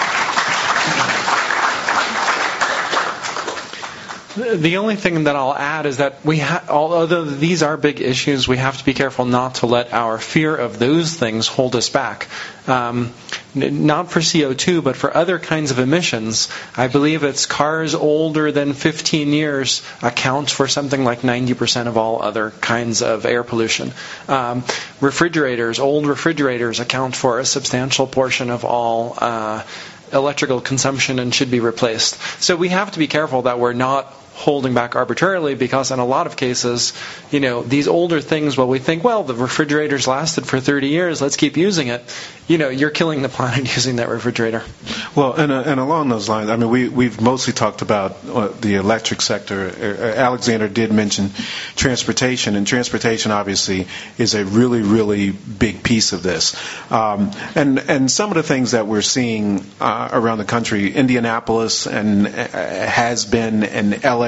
Speaker 3: The only thing that I'll add is that we, ha- although these are big issues, we have to be careful not to let our fear of those things hold us back. Um, n- not for C O two, but for other kinds of emissions. I believe it's cars older than fifteen years account for something like ninety percent of all other kinds of air pollution. Um, refrigerators, old refrigerators account for a substantial portion of all uh, electrical consumption and should be replaced. So we have to be careful that we're not holding back arbitrarily, because in a lot of cases, you know, these older things, well, we think, well, the refrigerator's lasted for thirty years, let's keep using it. You know, you're killing the planet using that refrigerator.
Speaker 2: Well, and, uh, and along those lines, I mean, we, we've mostly talked about uh, the electric sector. Uh, Alexander did mention transportation, and transportation obviously is a really, really big piece of this. Um, and, and some of the things that we're seeing uh, around the country, Indianapolis and uh, has been, and L A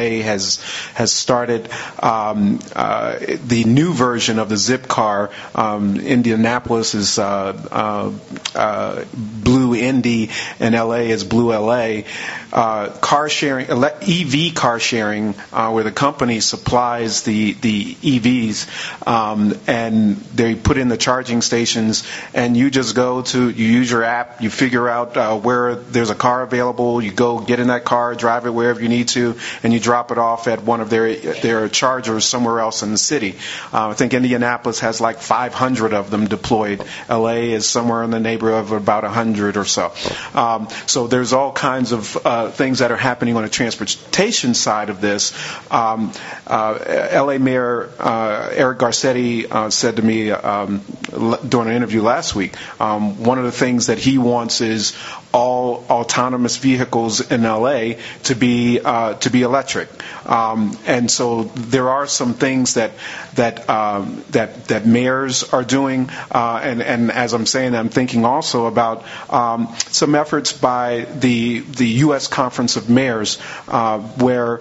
Speaker 2: A has has started um, uh, the new version of the Zipcar. Um, Indianapolis is uh, uh, uh, Blue Indy, and L A is Blue L A. Uh, car sharing, E V car sharing, uh, where the company supplies the the E Vs, um, and they put in the charging stations, and you just go to, you use your app, you figure out uh, where there's a car available, you go get in that car, drive it wherever you need to, and you drop it off at one of their their chargers somewhere else in the city. Uh, I think Indianapolis has like five hundred of them deployed. L A is somewhere in the neighborhood of about one hundred or so. Um, so there's all kinds of uh, things that are happening on the transportation side of this. Um, uh, L A Mayor uh, Eric Garcetti uh, said to me um, during an interview last week, um, one of the things that he wants is all autonomous vehicles in L A to be uh, to be electric, um, and so there are some things that that um, that that mayors are doing, uh, and and as I'm saying, I'm thinking also about um, some efforts by the the U S Conference of Mayors, uh, where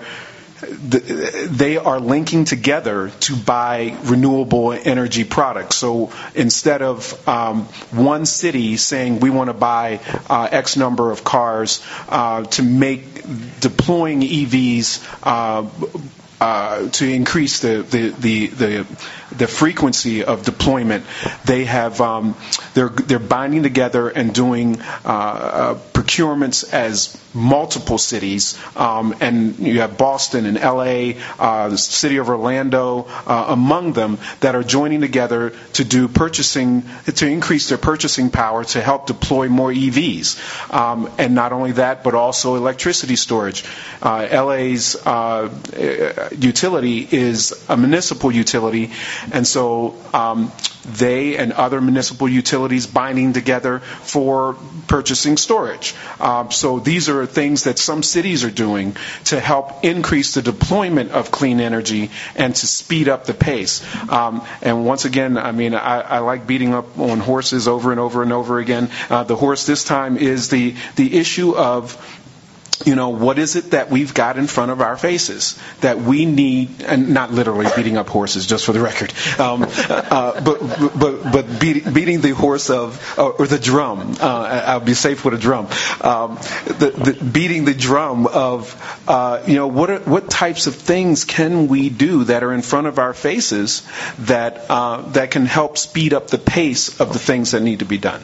Speaker 2: they are linking together to buy renewable energy products. So instead of um, one city saying we want to buy uh, X number of cars uh, to make deploying E Vs uh, uh, to increase the the, the the the frequency of deployment, they have um, they're they're binding together and doing uh, uh, procurements as multiple cities, um, and you have Boston and L A, uh, the city of Orlando, uh, among them, that are joining together to do purchasing, to increase their purchasing power to help deploy more E Vs. Um, and not only that, but also electricity storage. Uh, L A's uh, utility is a municipal utility, and so um, they and other municipal utilities binding together for purchasing storage. Uh, so these are things that some cities are doing to help increase the deployment of clean energy and to speed up the pace. Um, and once again, I mean, I, I like beating up on horses over and over and over again. Uh, the horse this time is the, the issue of, you know, what is it that we've got in front of our faces that we need, and not literally beating up horses, just for the record, um, uh, but but but beat, beating the horse of, uh, or the drum. Uh, I'll be safe with a drum. Um, the, the, beating the drum of, uh, you know, what are, what types of things can we do that are in front of our faces that uh, that can help speed up the pace of the things that need to be done.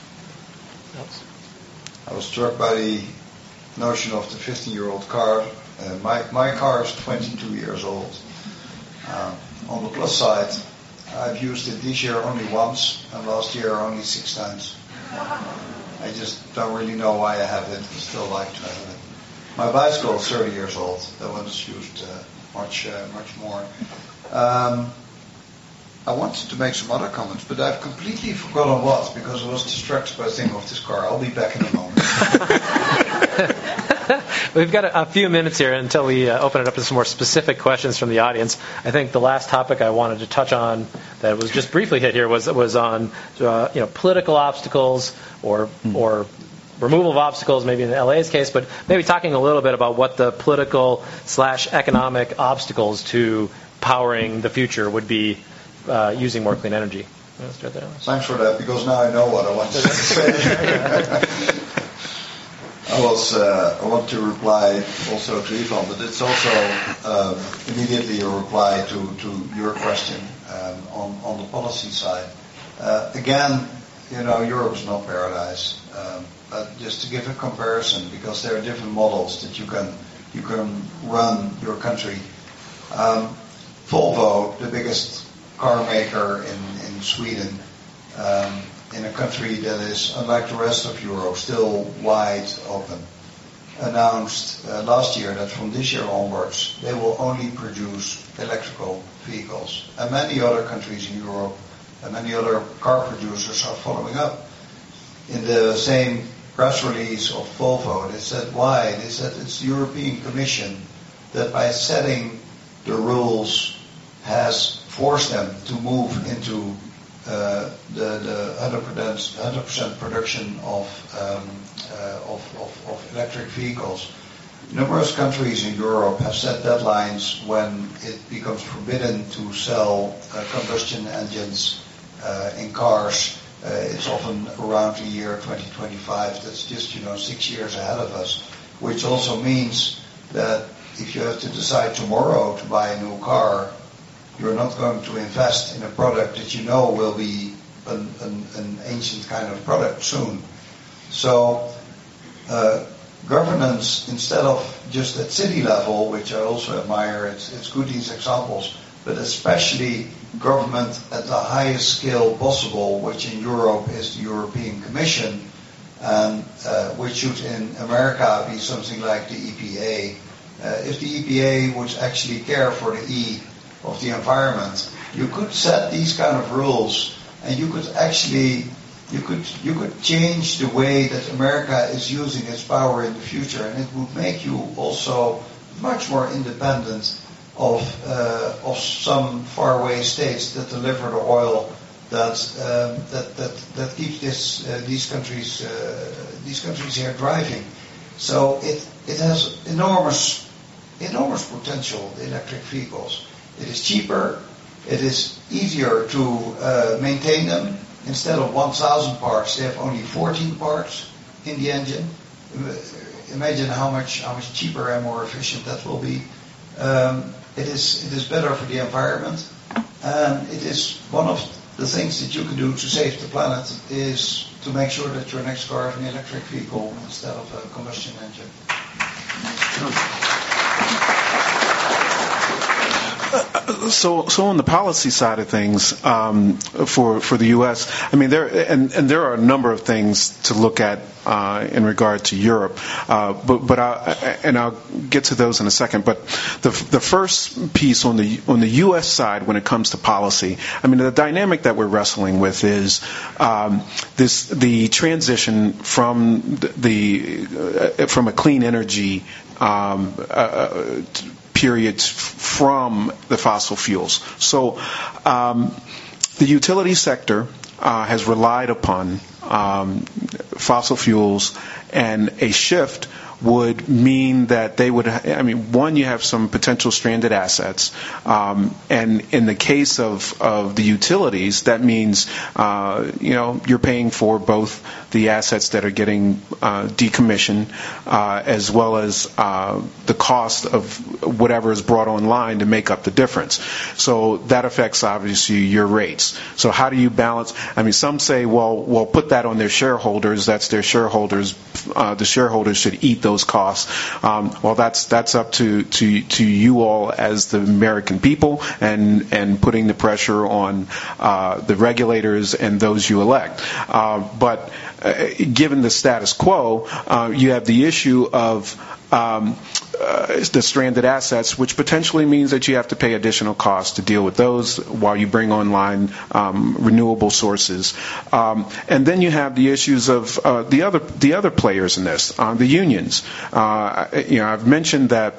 Speaker 4: I was struck by the notion of the fifteen-year-old car. Uh, my, my car is twenty-two years old. Uh, on the plus side, I've used it this year only once, and last year only six times. I just don't really know why I have it. I still like to have it. My bicycle is thirty years old. That one's used uh, much uh, much more. Um, I wanted to make some other comments, but I've completely forgotten what, because I was distracted by thinking of this car. I'll be back in a moment.
Speaker 1: We've got a, a few minutes here until we uh, open it up to some more specific questions from the audience. I think the last topic I wanted to touch on that was just briefly hit here was was on uh, you know political obstacles or mm. or removal of obstacles, maybe in L A's case, but maybe talking a little bit about what the political slash economic obstacles to powering the future would be uh, using more clean energy. Start there?
Speaker 4: Thanks for that, because now I know what I wanted to say. I was uh, I want to reply also to Ivan, but it's also um, immediately a reply to, to your question um, on on the policy side. Uh, again, you know, Europe is not paradise. Um, but just to give a comparison, because there are different models that you can you can run your country. Um, Volvo, the biggest car maker in in Sweden. Um, in a country that is, unlike the rest of Europe, still wide open, announced uh, last year that from this year onwards they will only produce electrical vehicles. And many other countries in Europe and many other car producers are following up. In the same press release of Volvo, they said why? They said it's the European Commission that by setting the rules has forced them to move into Uh, the, the one hundred percent production of, um, uh, of, of, of electric vehicles. numerous countries in Europe have set deadlines when it becomes forbidden to sell uh, combustion engines uh, in cars. Uh, it's often around the year twenty twenty-five. That's just, you know, six years ahead of us, which also means that if you have to decide tomorrow to buy a new car, you're not going to invest in a product that you know will be an, an, an ancient kind of product soon. So uh, governance, instead of just at city level, which I also admire, it's, it's good, these examples, but especially government at the highest scale possible, which in Europe is the European Commission, and uh, which should in America be something like the E P A. Uh, if the E P A would actually care for the E of the environment, you could set these kind of rules, and you could actually you could you could change the way that America is using its power in the future, and it would make you also much more independent of uh, of some faraway states that deliver the oil that um, that that that keeps this uh, these countries uh, these countries here driving. So it it has enormous enormous potential, the electric vehicles. It is cheaper. It is easier to uh, maintain them. Instead of one thousand parts, they have only fourteen parts in the engine. Imagine how much how much cheaper and more efficient that will be. Um, it is it is better for the environment, and it is one of the things that you can do to save the planet is to make sure that your next car is an electric vehicle instead of a combustion engine.
Speaker 2: So, so on the policy side of things, um, for for the U S, I mean, there and, and there are a number of things to look at uh, in regard to Europe, uh, but but I, and I'll get to those in a second. But the the first piece on the on the U S side, when it comes to policy, I mean, the dynamic that we're wrestling with is um, this the transition from the uh, from a clean energy um, uh, periods from the fossil fuels. So um, the utility sector uh, has relied upon um, fossil fuels, and a shift would mean that they would, I mean, one, you have some potential stranded assets. Um, and in the case of, of the utilities, that means, uh, you know, you're paying for both the assets that are getting uh, decommissioned uh, as well as uh, the cost of whatever is brought online to make up the difference. So that affects, obviously, your rates. So how do you balance? I mean, some say, well, well, put that on their shareholders. That's their shareholders. Uh, the shareholders should eat those costs. Um, well, that's that's up to, to to you all as the American people, and and putting the pressure on uh, the regulators and those you elect. Uh, but uh, given the status quo, uh, you have the issue of Um, uh, the stranded assets, which potentially means that you have to pay additional costs to deal with those while you bring online um, renewable sources. Um, and then you have the issues of uh, the other the other players in this, uh, the unions. Uh, you know, I've mentioned that.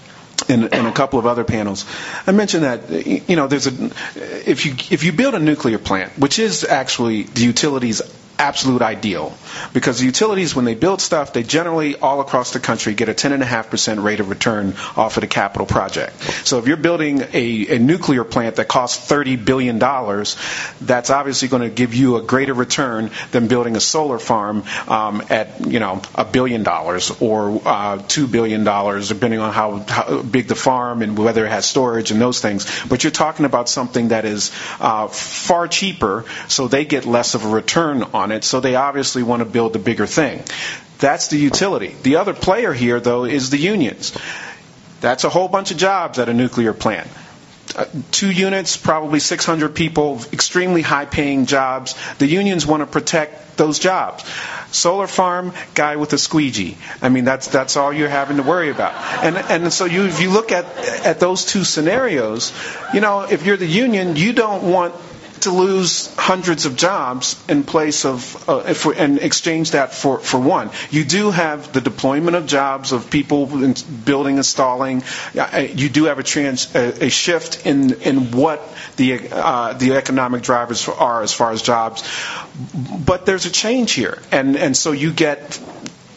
Speaker 2: In, in a couple of other panels, I mentioned that you know there's a if you if you build a nuclear plant, which is actually the utilities' absolute ideal, because the utilities, when they build stuff, they generally all across the country get a ten point five percent rate of return off of the capital project. So if you're building a, a nuclear plant that costs thirty billion dollars, that's obviously going to give you a greater return than building a solar farm um, at you know a billion dollars or uh, two billion dollars, depending on how, how big the farm and whether it has storage and those things. But you're talking about something that is uh, far cheaper, so they get less of a return on it, so they obviously want to build the bigger thing. That's the utility. The other player here, though, is the unions. That's a whole bunch of jobs at a nuclear plant. Uh, two units, probably six hundred people, extremely high-paying jobs. The unions want to protect those jobs. Solar farm, guy with a squeegee. I mean, that's that's all you're having to worry about. And and so you if you look at at those two scenarios, you know, if you're the union, you don't want to lose hundreds of jobs in place of uh, if we, and exchange that for, for one. You do have the deployment of jobs of people in building, installing. You do have a trans a, a shift in in what the uh, the economic drivers are as far as jobs. But there's a change here, and and so you get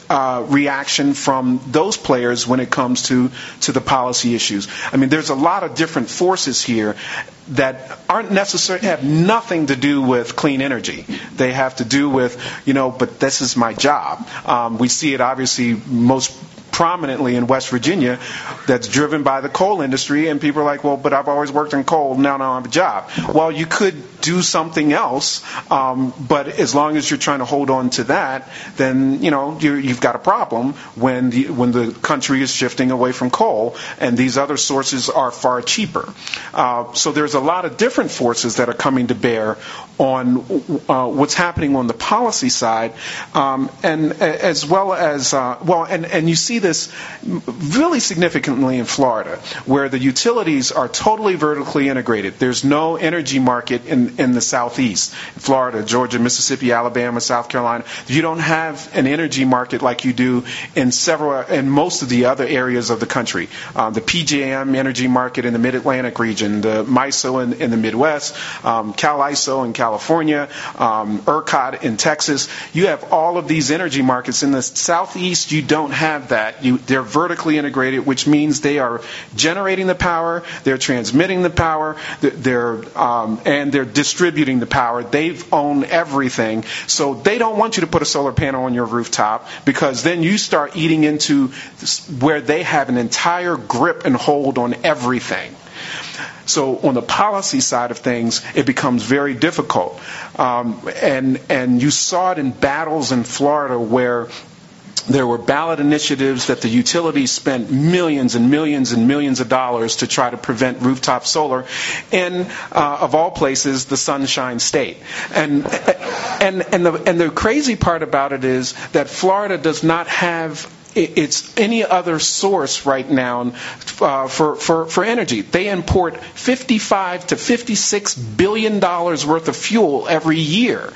Speaker 2: uh, reaction from those players when it comes to, to the policy issues. I mean, there's a lot of different forces here that aren't necessarily, have nothing to do with clean energy. They have to do with, you know, but this is my job. Um, we see it obviously most prominently in West Virginia, that's driven by the coal industry, and people are like, well, but I've always worked in coal, now now I have a job. Well, you could do something else, um, but as long as you're trying to hold on to that, then you know you, you've got a problem when the when the country is shifting away from coal, and these other sources are far cheaper. Uh, so there's a lot of different forces that are coming to bear on uh, what's happening on the policy side, um, and as well as uh, well, and and you see this really significantly in Florida, where the utilities are totally vertically integrated. There's no energy market in in the Southeast, Florida, Georgia, Mississippi, Alabama, South Carolina. You don't have an energy market like you do in several, in most of the other areas of the country. Um, the P J M energy market in the Mid-Atlantic region, the MISO in, in the Midwest, um, CalISO in California, um, ERCOT in Texas. You have all of these energy markets. In the Southeast, you don't have that. You, they're vertically integrated, which means they are generating the power, they're transmitting the power, they're um, and they're distributing the power. They own everything. So they don't want you to put a solar panel on your rooftop, because then you start eating into where they have an entire grip and hold on everything. So on the policy side of things, it becomes very difficult. Um, and and you saw it in battles in Florida where there were ballot initiatives that the utilities spent millions and millions and millions of dollars to try to prevent rooftop solar in, uh, of all places, the Sunshine State. And and and the and the crazy part about it is that Florida does not have it's any other source right now uh, for, for, for energy. They import fifty-five to fifty-six billion dollars worth of fuel every year,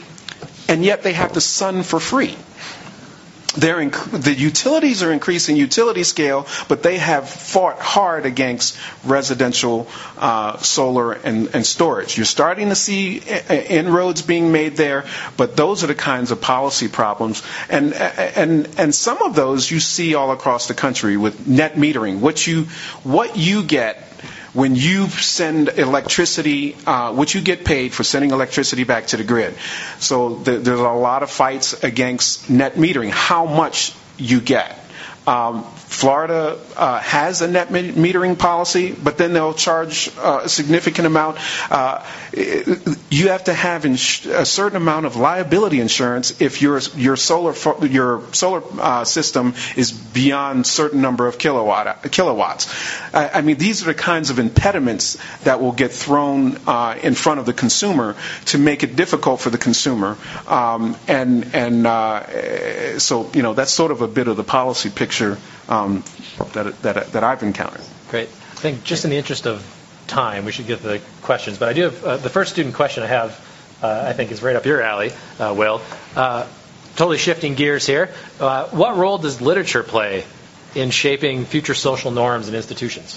Speaker 2: and yet they have the sun for free. They're inc- the utilities are increasing utility scale, but they have fought hard against residential uh, solar and, and storage. You're starting to see inroads being made there, but those are the kinds of policy problems. And and and some of those you see all across the country with net metering. What you what you get when you send electricity, uh, what you get paid for sending electricity back to the grid. So th- there's a lot of fights against net metering, how much you get. Um, Florida uh, has a net metering policy, but then they'll charge uh, a significant amount. Uh, you have to have ins- a certain amount of liability insurance if your your solar fo- your solar uh, system is beyond a certain number of kilowatt kilowatts. I, I mean, these are the kinds of impediments that will get thrown uh, in front of the consumer to make it difficult for the consumer. Um, and and uh, so you know that's sort of a bit of the policy picture Um, that, that that I've encountered.
Speaker 1: Great. I think just in the interest of time, we should get to the questions. But I do have uh, the first student question I have, uh, I think, is right up your alley, uh, Will. Uh, totally shifting gears here. Uh, what role does literature play in shaping future social norms and institutions?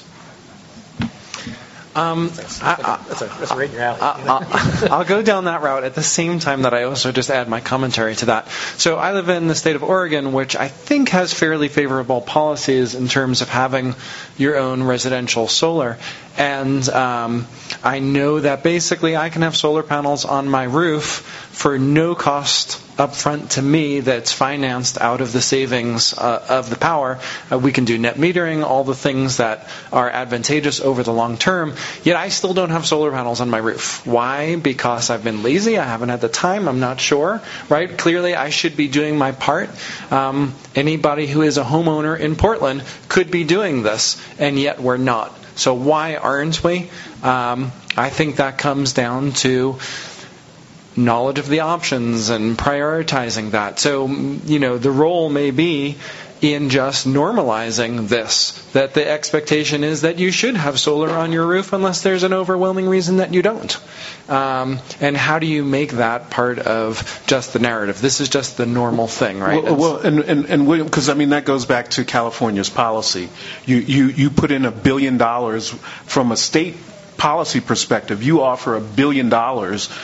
Speaker 3: Um,
Speaker 1: that's,
Speaker 3: I,
Speaker 1: that's, a, that's a right in your alley.
Speaker 3: I, I'll go down that route at the same time that I also just add my commentary to that. So I live in the state of Oregon, which I think has fairly favorable policies in terms of having your own residential solar. And um, I know that basically I can have solar panels on my roof for no cost up front to me that's financed out of the savings uh, of the power. Uh, we can do net metering, all the things that are advantageous over the long term, yet I still don't have solar panels on my roof. Why? Because I've been lazy, I haven't had the time, I'm not sure, right? Clearly I should be doing my part. Um, anybody who is a homeowner in Portland could be doing this, and yet we're not. So why aren't we? Um, I think that comes down to knowledge of the options and prioritizing that. So, you know, the role may be in just normalizing this, that the expectation is that you should have solar on your roof unless there's an overwhelming reason that you don't. Um, and how do you make that part of just the narrative? This is just the normal thing, right?
Speaker 2: Well, well and, and, and William, because I mean, that goes back to California's policy. You, you, you put in a billion dollars from a state policy perspective. You offer a billion dollars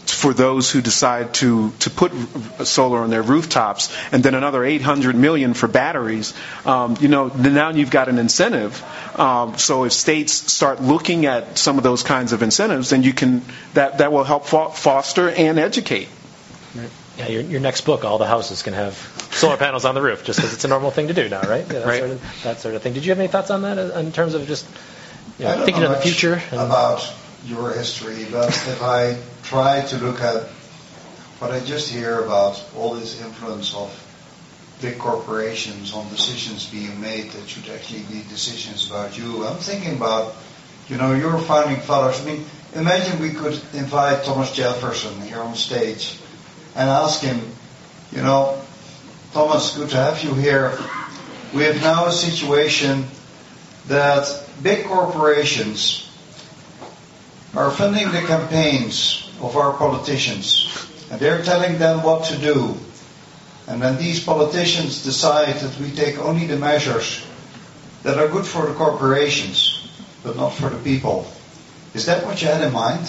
Speaker 2: for those who decide to, to put solar on their rooftops, and then another eight hundred million for batteries. Um, you know, now you've got an incentive. Um, so if states start looking at some of those kinds of incentives, then you can that that will help fo- foster and educate.
Speaker 1: Yeah, your, your next book, all the houses can have solar panels on the roof, just because it's a normal thing to do now, right? Yeah, that,
Speaker 3: right.
Speaker 1: Sort of, that sort of thing. Did you have any thoughts on that uh, in terms of just you know,
Speaker 4: I don't
Speaker 1: thinking
Speaker 4: know
Speaker 1: of the
Speaker 4: much
Speaker 1: future?
Speaker 4: About your history, but if I try to look at what I just hear about all this influence of big corporations on decisions being made that should actually be decisions about you, I'm thinking about, you know, your founding fathers. I mean, imagine we could invite Thomas Jefferson here on stage and ask him, you know, Thomas, good to have you here. We have now a situation that big corporations are funding the campaigns of our politicians, and they're telling them what to do. And then these politicians decide that we take only the measures that are good for the corporations, but not for the people. Is that what you had in mind?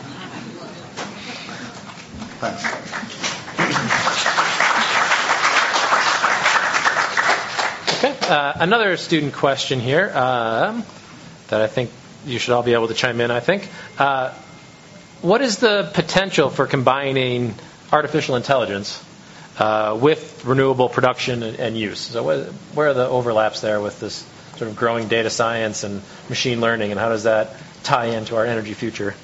Speaker 4: Thanks.
Speaker 1: Okay. Uh, another student question here um, that I think you should all be able to chime in, I think. Uh, what is the potential for combining artificial intelligence uh, with renewable production and, and use? So what, where are the overlaps there with this sort of growing data science and machine learning, and how does that tie into our energy future?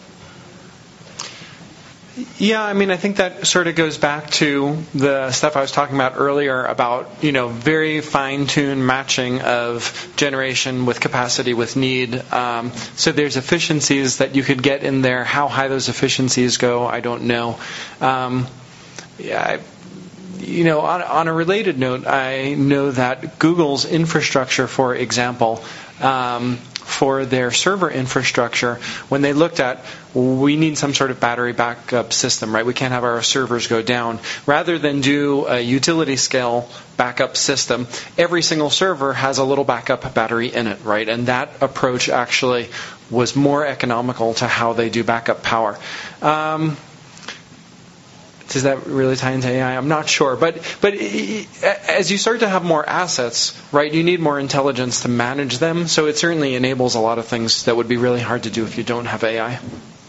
Speaker 3: Yeah, I mean, I think that sort of goes back to the stuff I was talking about earlier about, you know, very fine-tuned matching of generation with capacity with need. Um, so there's efficiencies that you could get in there. How high those efficiencies go, I don't know. Um, yeah, I, you know, on, on a related note, I know that Google's infrastructure, for example, um, for their server infrastructure, when they looked at, we need some sort of battery backup system, right? We can't have our servers go down. Rather than do a utility scale backup system, every single server has a little backup battery in it, right? And that approach actually was more economical to how they do backup power. Um, Does that really tie into A I? I'm not sure. But but as you start to have more assets, right, you need more intelligence to manage them. So it certainly enables a lot of things that would be really hard to do if you don't have A I.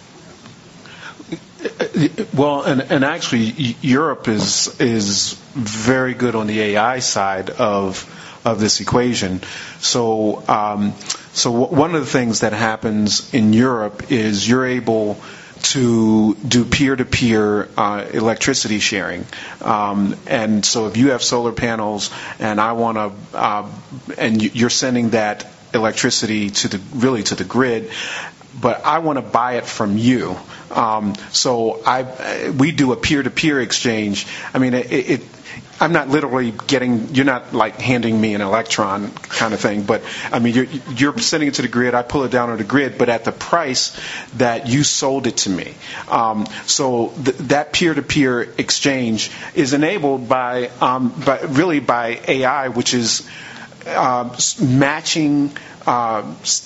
Speaker 2: Well, and, and actually, Europe is is very good on the A I side of of this equation. So um, so one of the things that happens in Europe is you're able to do peer-to-peer uh, electricity sharing. Um, and so if you have solar panels and I want to, uh, and you're sending that electricity to the, really to the grid, but I want to buy it from you. Um, so I, we do a peer-to-peer exchange. I mean, it, it I'm not literally getting, you're not like handing me an electron kind of thing, but I mean, you're, you're sending it to the grid, I pull it down on the grid, but at the price that you sold it to me. Um, so th- that peer-to-peer exchange is enabled by, um, by really by A I, which is uh, matching Uh,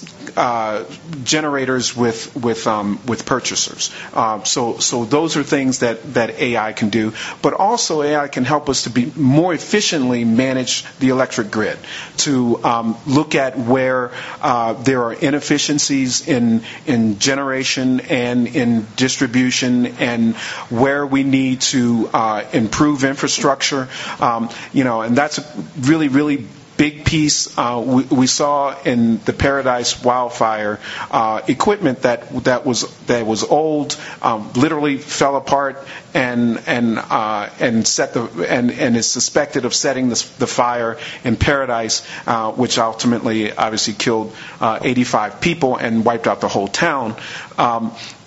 Speaker 2: uh, generators with with um, with purchasers. Uh, so so those are things that, that A I can do. But also A I can help us to be more efficiently manage the electric grid, to um, look at where uh, there are inefficiencies in in generation and in distribution, and where we need to uh, improve infrastructure. Um, you know, and that's a really really big piece. Uh, we, we saw in the Paradise wildfire uh, equipment that that was that was old, um, literally fell apart and and uh, and set the and, and is suspected of setting the, the fire in Paradise, uh, which ultimately obviously killed uh, eighty-five people and wiped out the whole town. Um,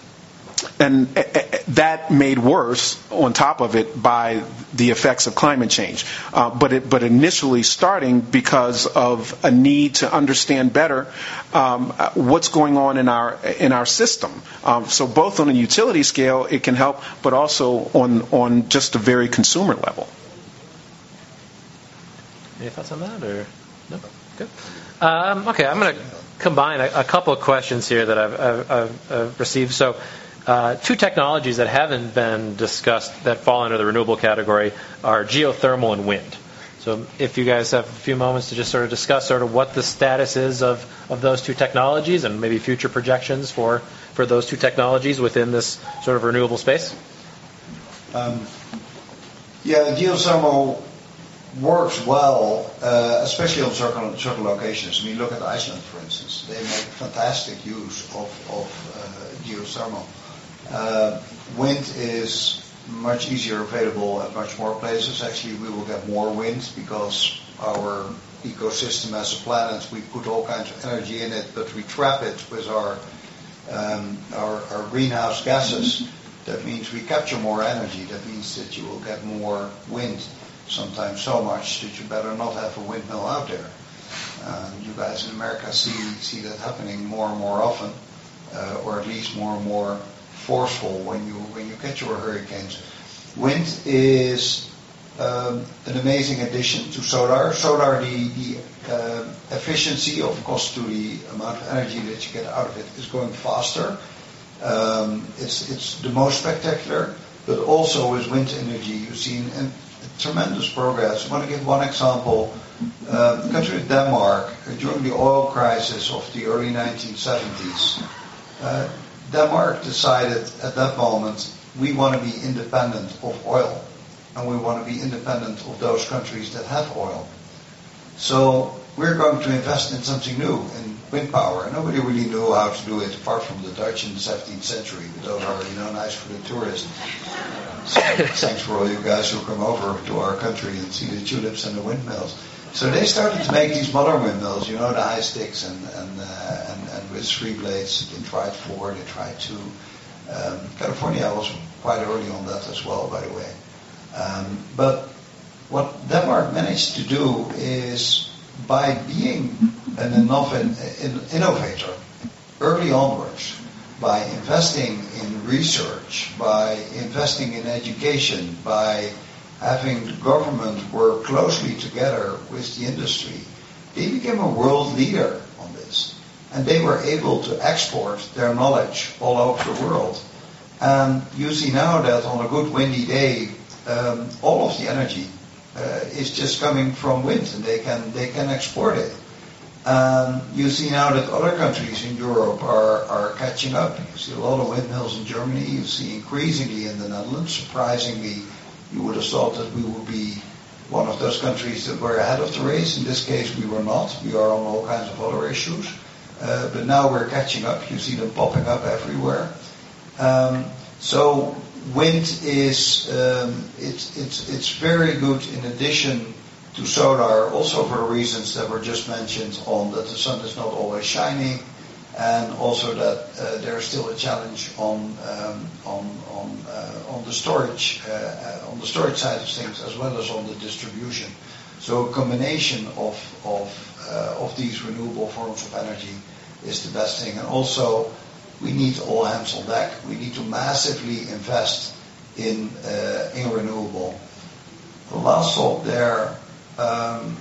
Speaker 2: And that made worse on top of it by the effects of climate change. Uh, but it, but initially starting because of a need to understand better um, what's going on in our in our system. Um, so both on a utility scale it can help, but also on on just a very consumer level.
Speaker 1: Any thoughts on that, or no? Good. Um, okay, I'm going to combine a, a couple of questions here that I've, I've, I've received. So. Uh, two technologies that haven't been discussed that fall under the renewable category are geothermal and wind. So if you guys have a few moments to just sort of discuss sort of what the status is of, of those two technologies and maybe future projections for, for those two technologies within this sort of renewable space.
Speaker 4: Um, yeah, geothermal works well, uh, especially on certain, certain locations. I mean, look at Iceland, for instance. They make fantastic use of, of uh, geothermal. Uh, wind is much easier available at much more places. Actually, we will get more wind because our ecosystem as a planet, we put all kinds of energy in it, but we trap it with our um, our, our greenhouse gases. That means we capture more energy. That means that you will get more wind, sometimes so much that you better not have a windmill out there. Um, you guys in America see see that happening more and more often, uh, or at least more and more forceful when you when you catch your hurricanes. Wind is um, an amazing addition to solar. Solar, the, the uh, efficiency, of course, to the amount of energy that you get out of it, is going faster. Um, it's it's the most spectacular, but also with wind energy, you've seen a, a tremendous progress. I want to give one example. Uh, the country of Denmark, uh, during the oil crisis of the early nineteen seventies, uh, Denmark decided at that moment, we want to be independent of oil, and we want to be independent of those countries that have oil. So we're going to invest in something new, in wind power. And nobody really knew how to do it, apart from the Dutch in the seventeenth century, but those are, you know, nice for the tourists. So thanks for all you guys who come over to our country and see the tulips and the windmills. So they started to make these modern windmills, you know, the high sticks and and uh, and, and with three blades. They tried four, they tried two. Um, California was quite early on that as well, by the way. Um, but what Denmark managed to do is, by being an innovator early onwards, by investing in research, by investing in education, by having the government work closely together with the industry, they became a world leader on this. And they were able to export their knowledge all over the world. And you see now that on a good windy day, um, all of the energy uh, is just coming from wind, and they can they can export it. Um, you see now that other countries in Europe are, are catching up. You see a lot of windmills in Germany. You see increasingly in the Netherlands. Surprisingly, you would have thought that we would be one of those countries that were ahead of the race. In this case, we were not. We are on all kinds of other issues. Uh, but now we're catching up. You see them popping up everywhere. Um, so wind is um, it's it's it's very good in addition to solar, also for the reasons that were just mentioned, on that the sun is not always shining, and also that uh, there's still a challenge on um, on on uh, on the storage uh, on the storage side of things, as well as on the distribution. So a combination of of uh, of these renewable forms of energy is the best thing. And also, we need all hands on deck. We need to massively invest in uh, in renewable. The last thought there. Um,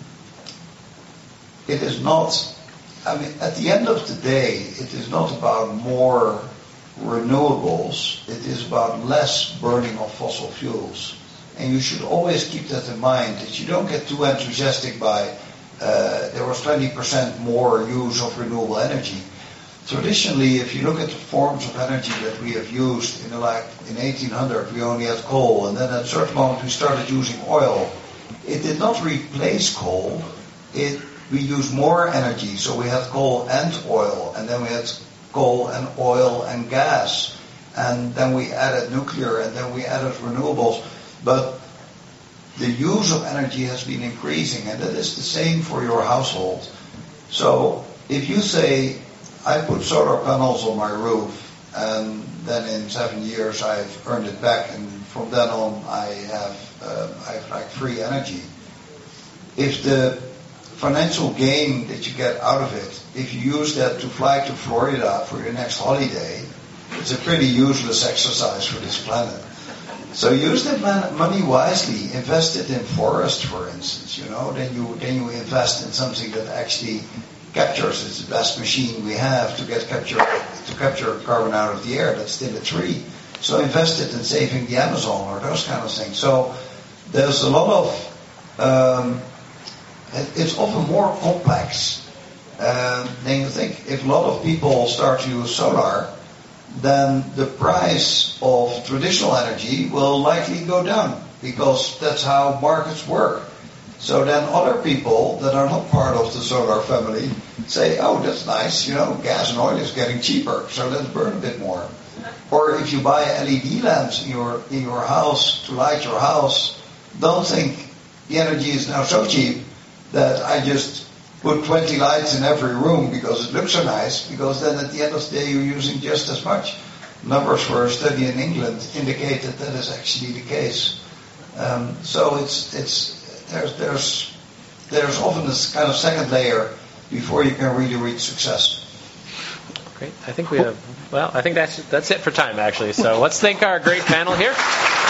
Speaker 4: it is not, I mean, at the end of the day, it is not about more renewables. It is about less burning of fossil fuels. And you should always keep that in mind, that you don't get too enthusiastic by uh, there was twenty percent more use of renewable energy. Traditionally, if you look at the forms of energy that we have used, in the, like in eighteen hundred, we only had coal, and then at a certain moment we started using oil. It did not replace coal. It, we used more energy. So we had coal and oil, and then we had coal and oil and gas. And then we added nuclear, and then we added renewables. But the use of energy has been increasing, and that is the same for your household. So if you say, I put solar panels on my roof, and then in seven years I've earned it back, and from then on I have uh, I have like free energy. If the financial gain that you get out of it, if you use that to fly to Florida for your next holiday, it's a pretty useless exercise for this planet. So use that man- money wisely. Invest it in forest, for instance. You know, then you then you invest in something that actually captures. It's the best machine we have to get capture to capture carbon out of the air. That's still a tree. So invest it in saving the Amazon or those kind of things. So there's a lot of, um, it's often more complex uh, than you think. If a lot of people start to use solar, then the price of traditional energy will likely go down, because that's how markets work. So then other people that are not part of the solar family say, oh, that's nice, you know, gas and oil is getting cheaper, so let's burn a bit more. Or if you buy L E D lamps in your in your house to light your house, don't think the energy is now so cheap that I just put twenty lights in every room because it looks so nice, because then at the end of the day you're using just as much. Numbers for a study in England indicate that that is actually the case. Um, so it's it's there's there's there's often this kind of second layer before you can really reach success.
Speaker 1: Great. I think we have, well, I think that's that's it for time, actually. So let's thank our great panel here.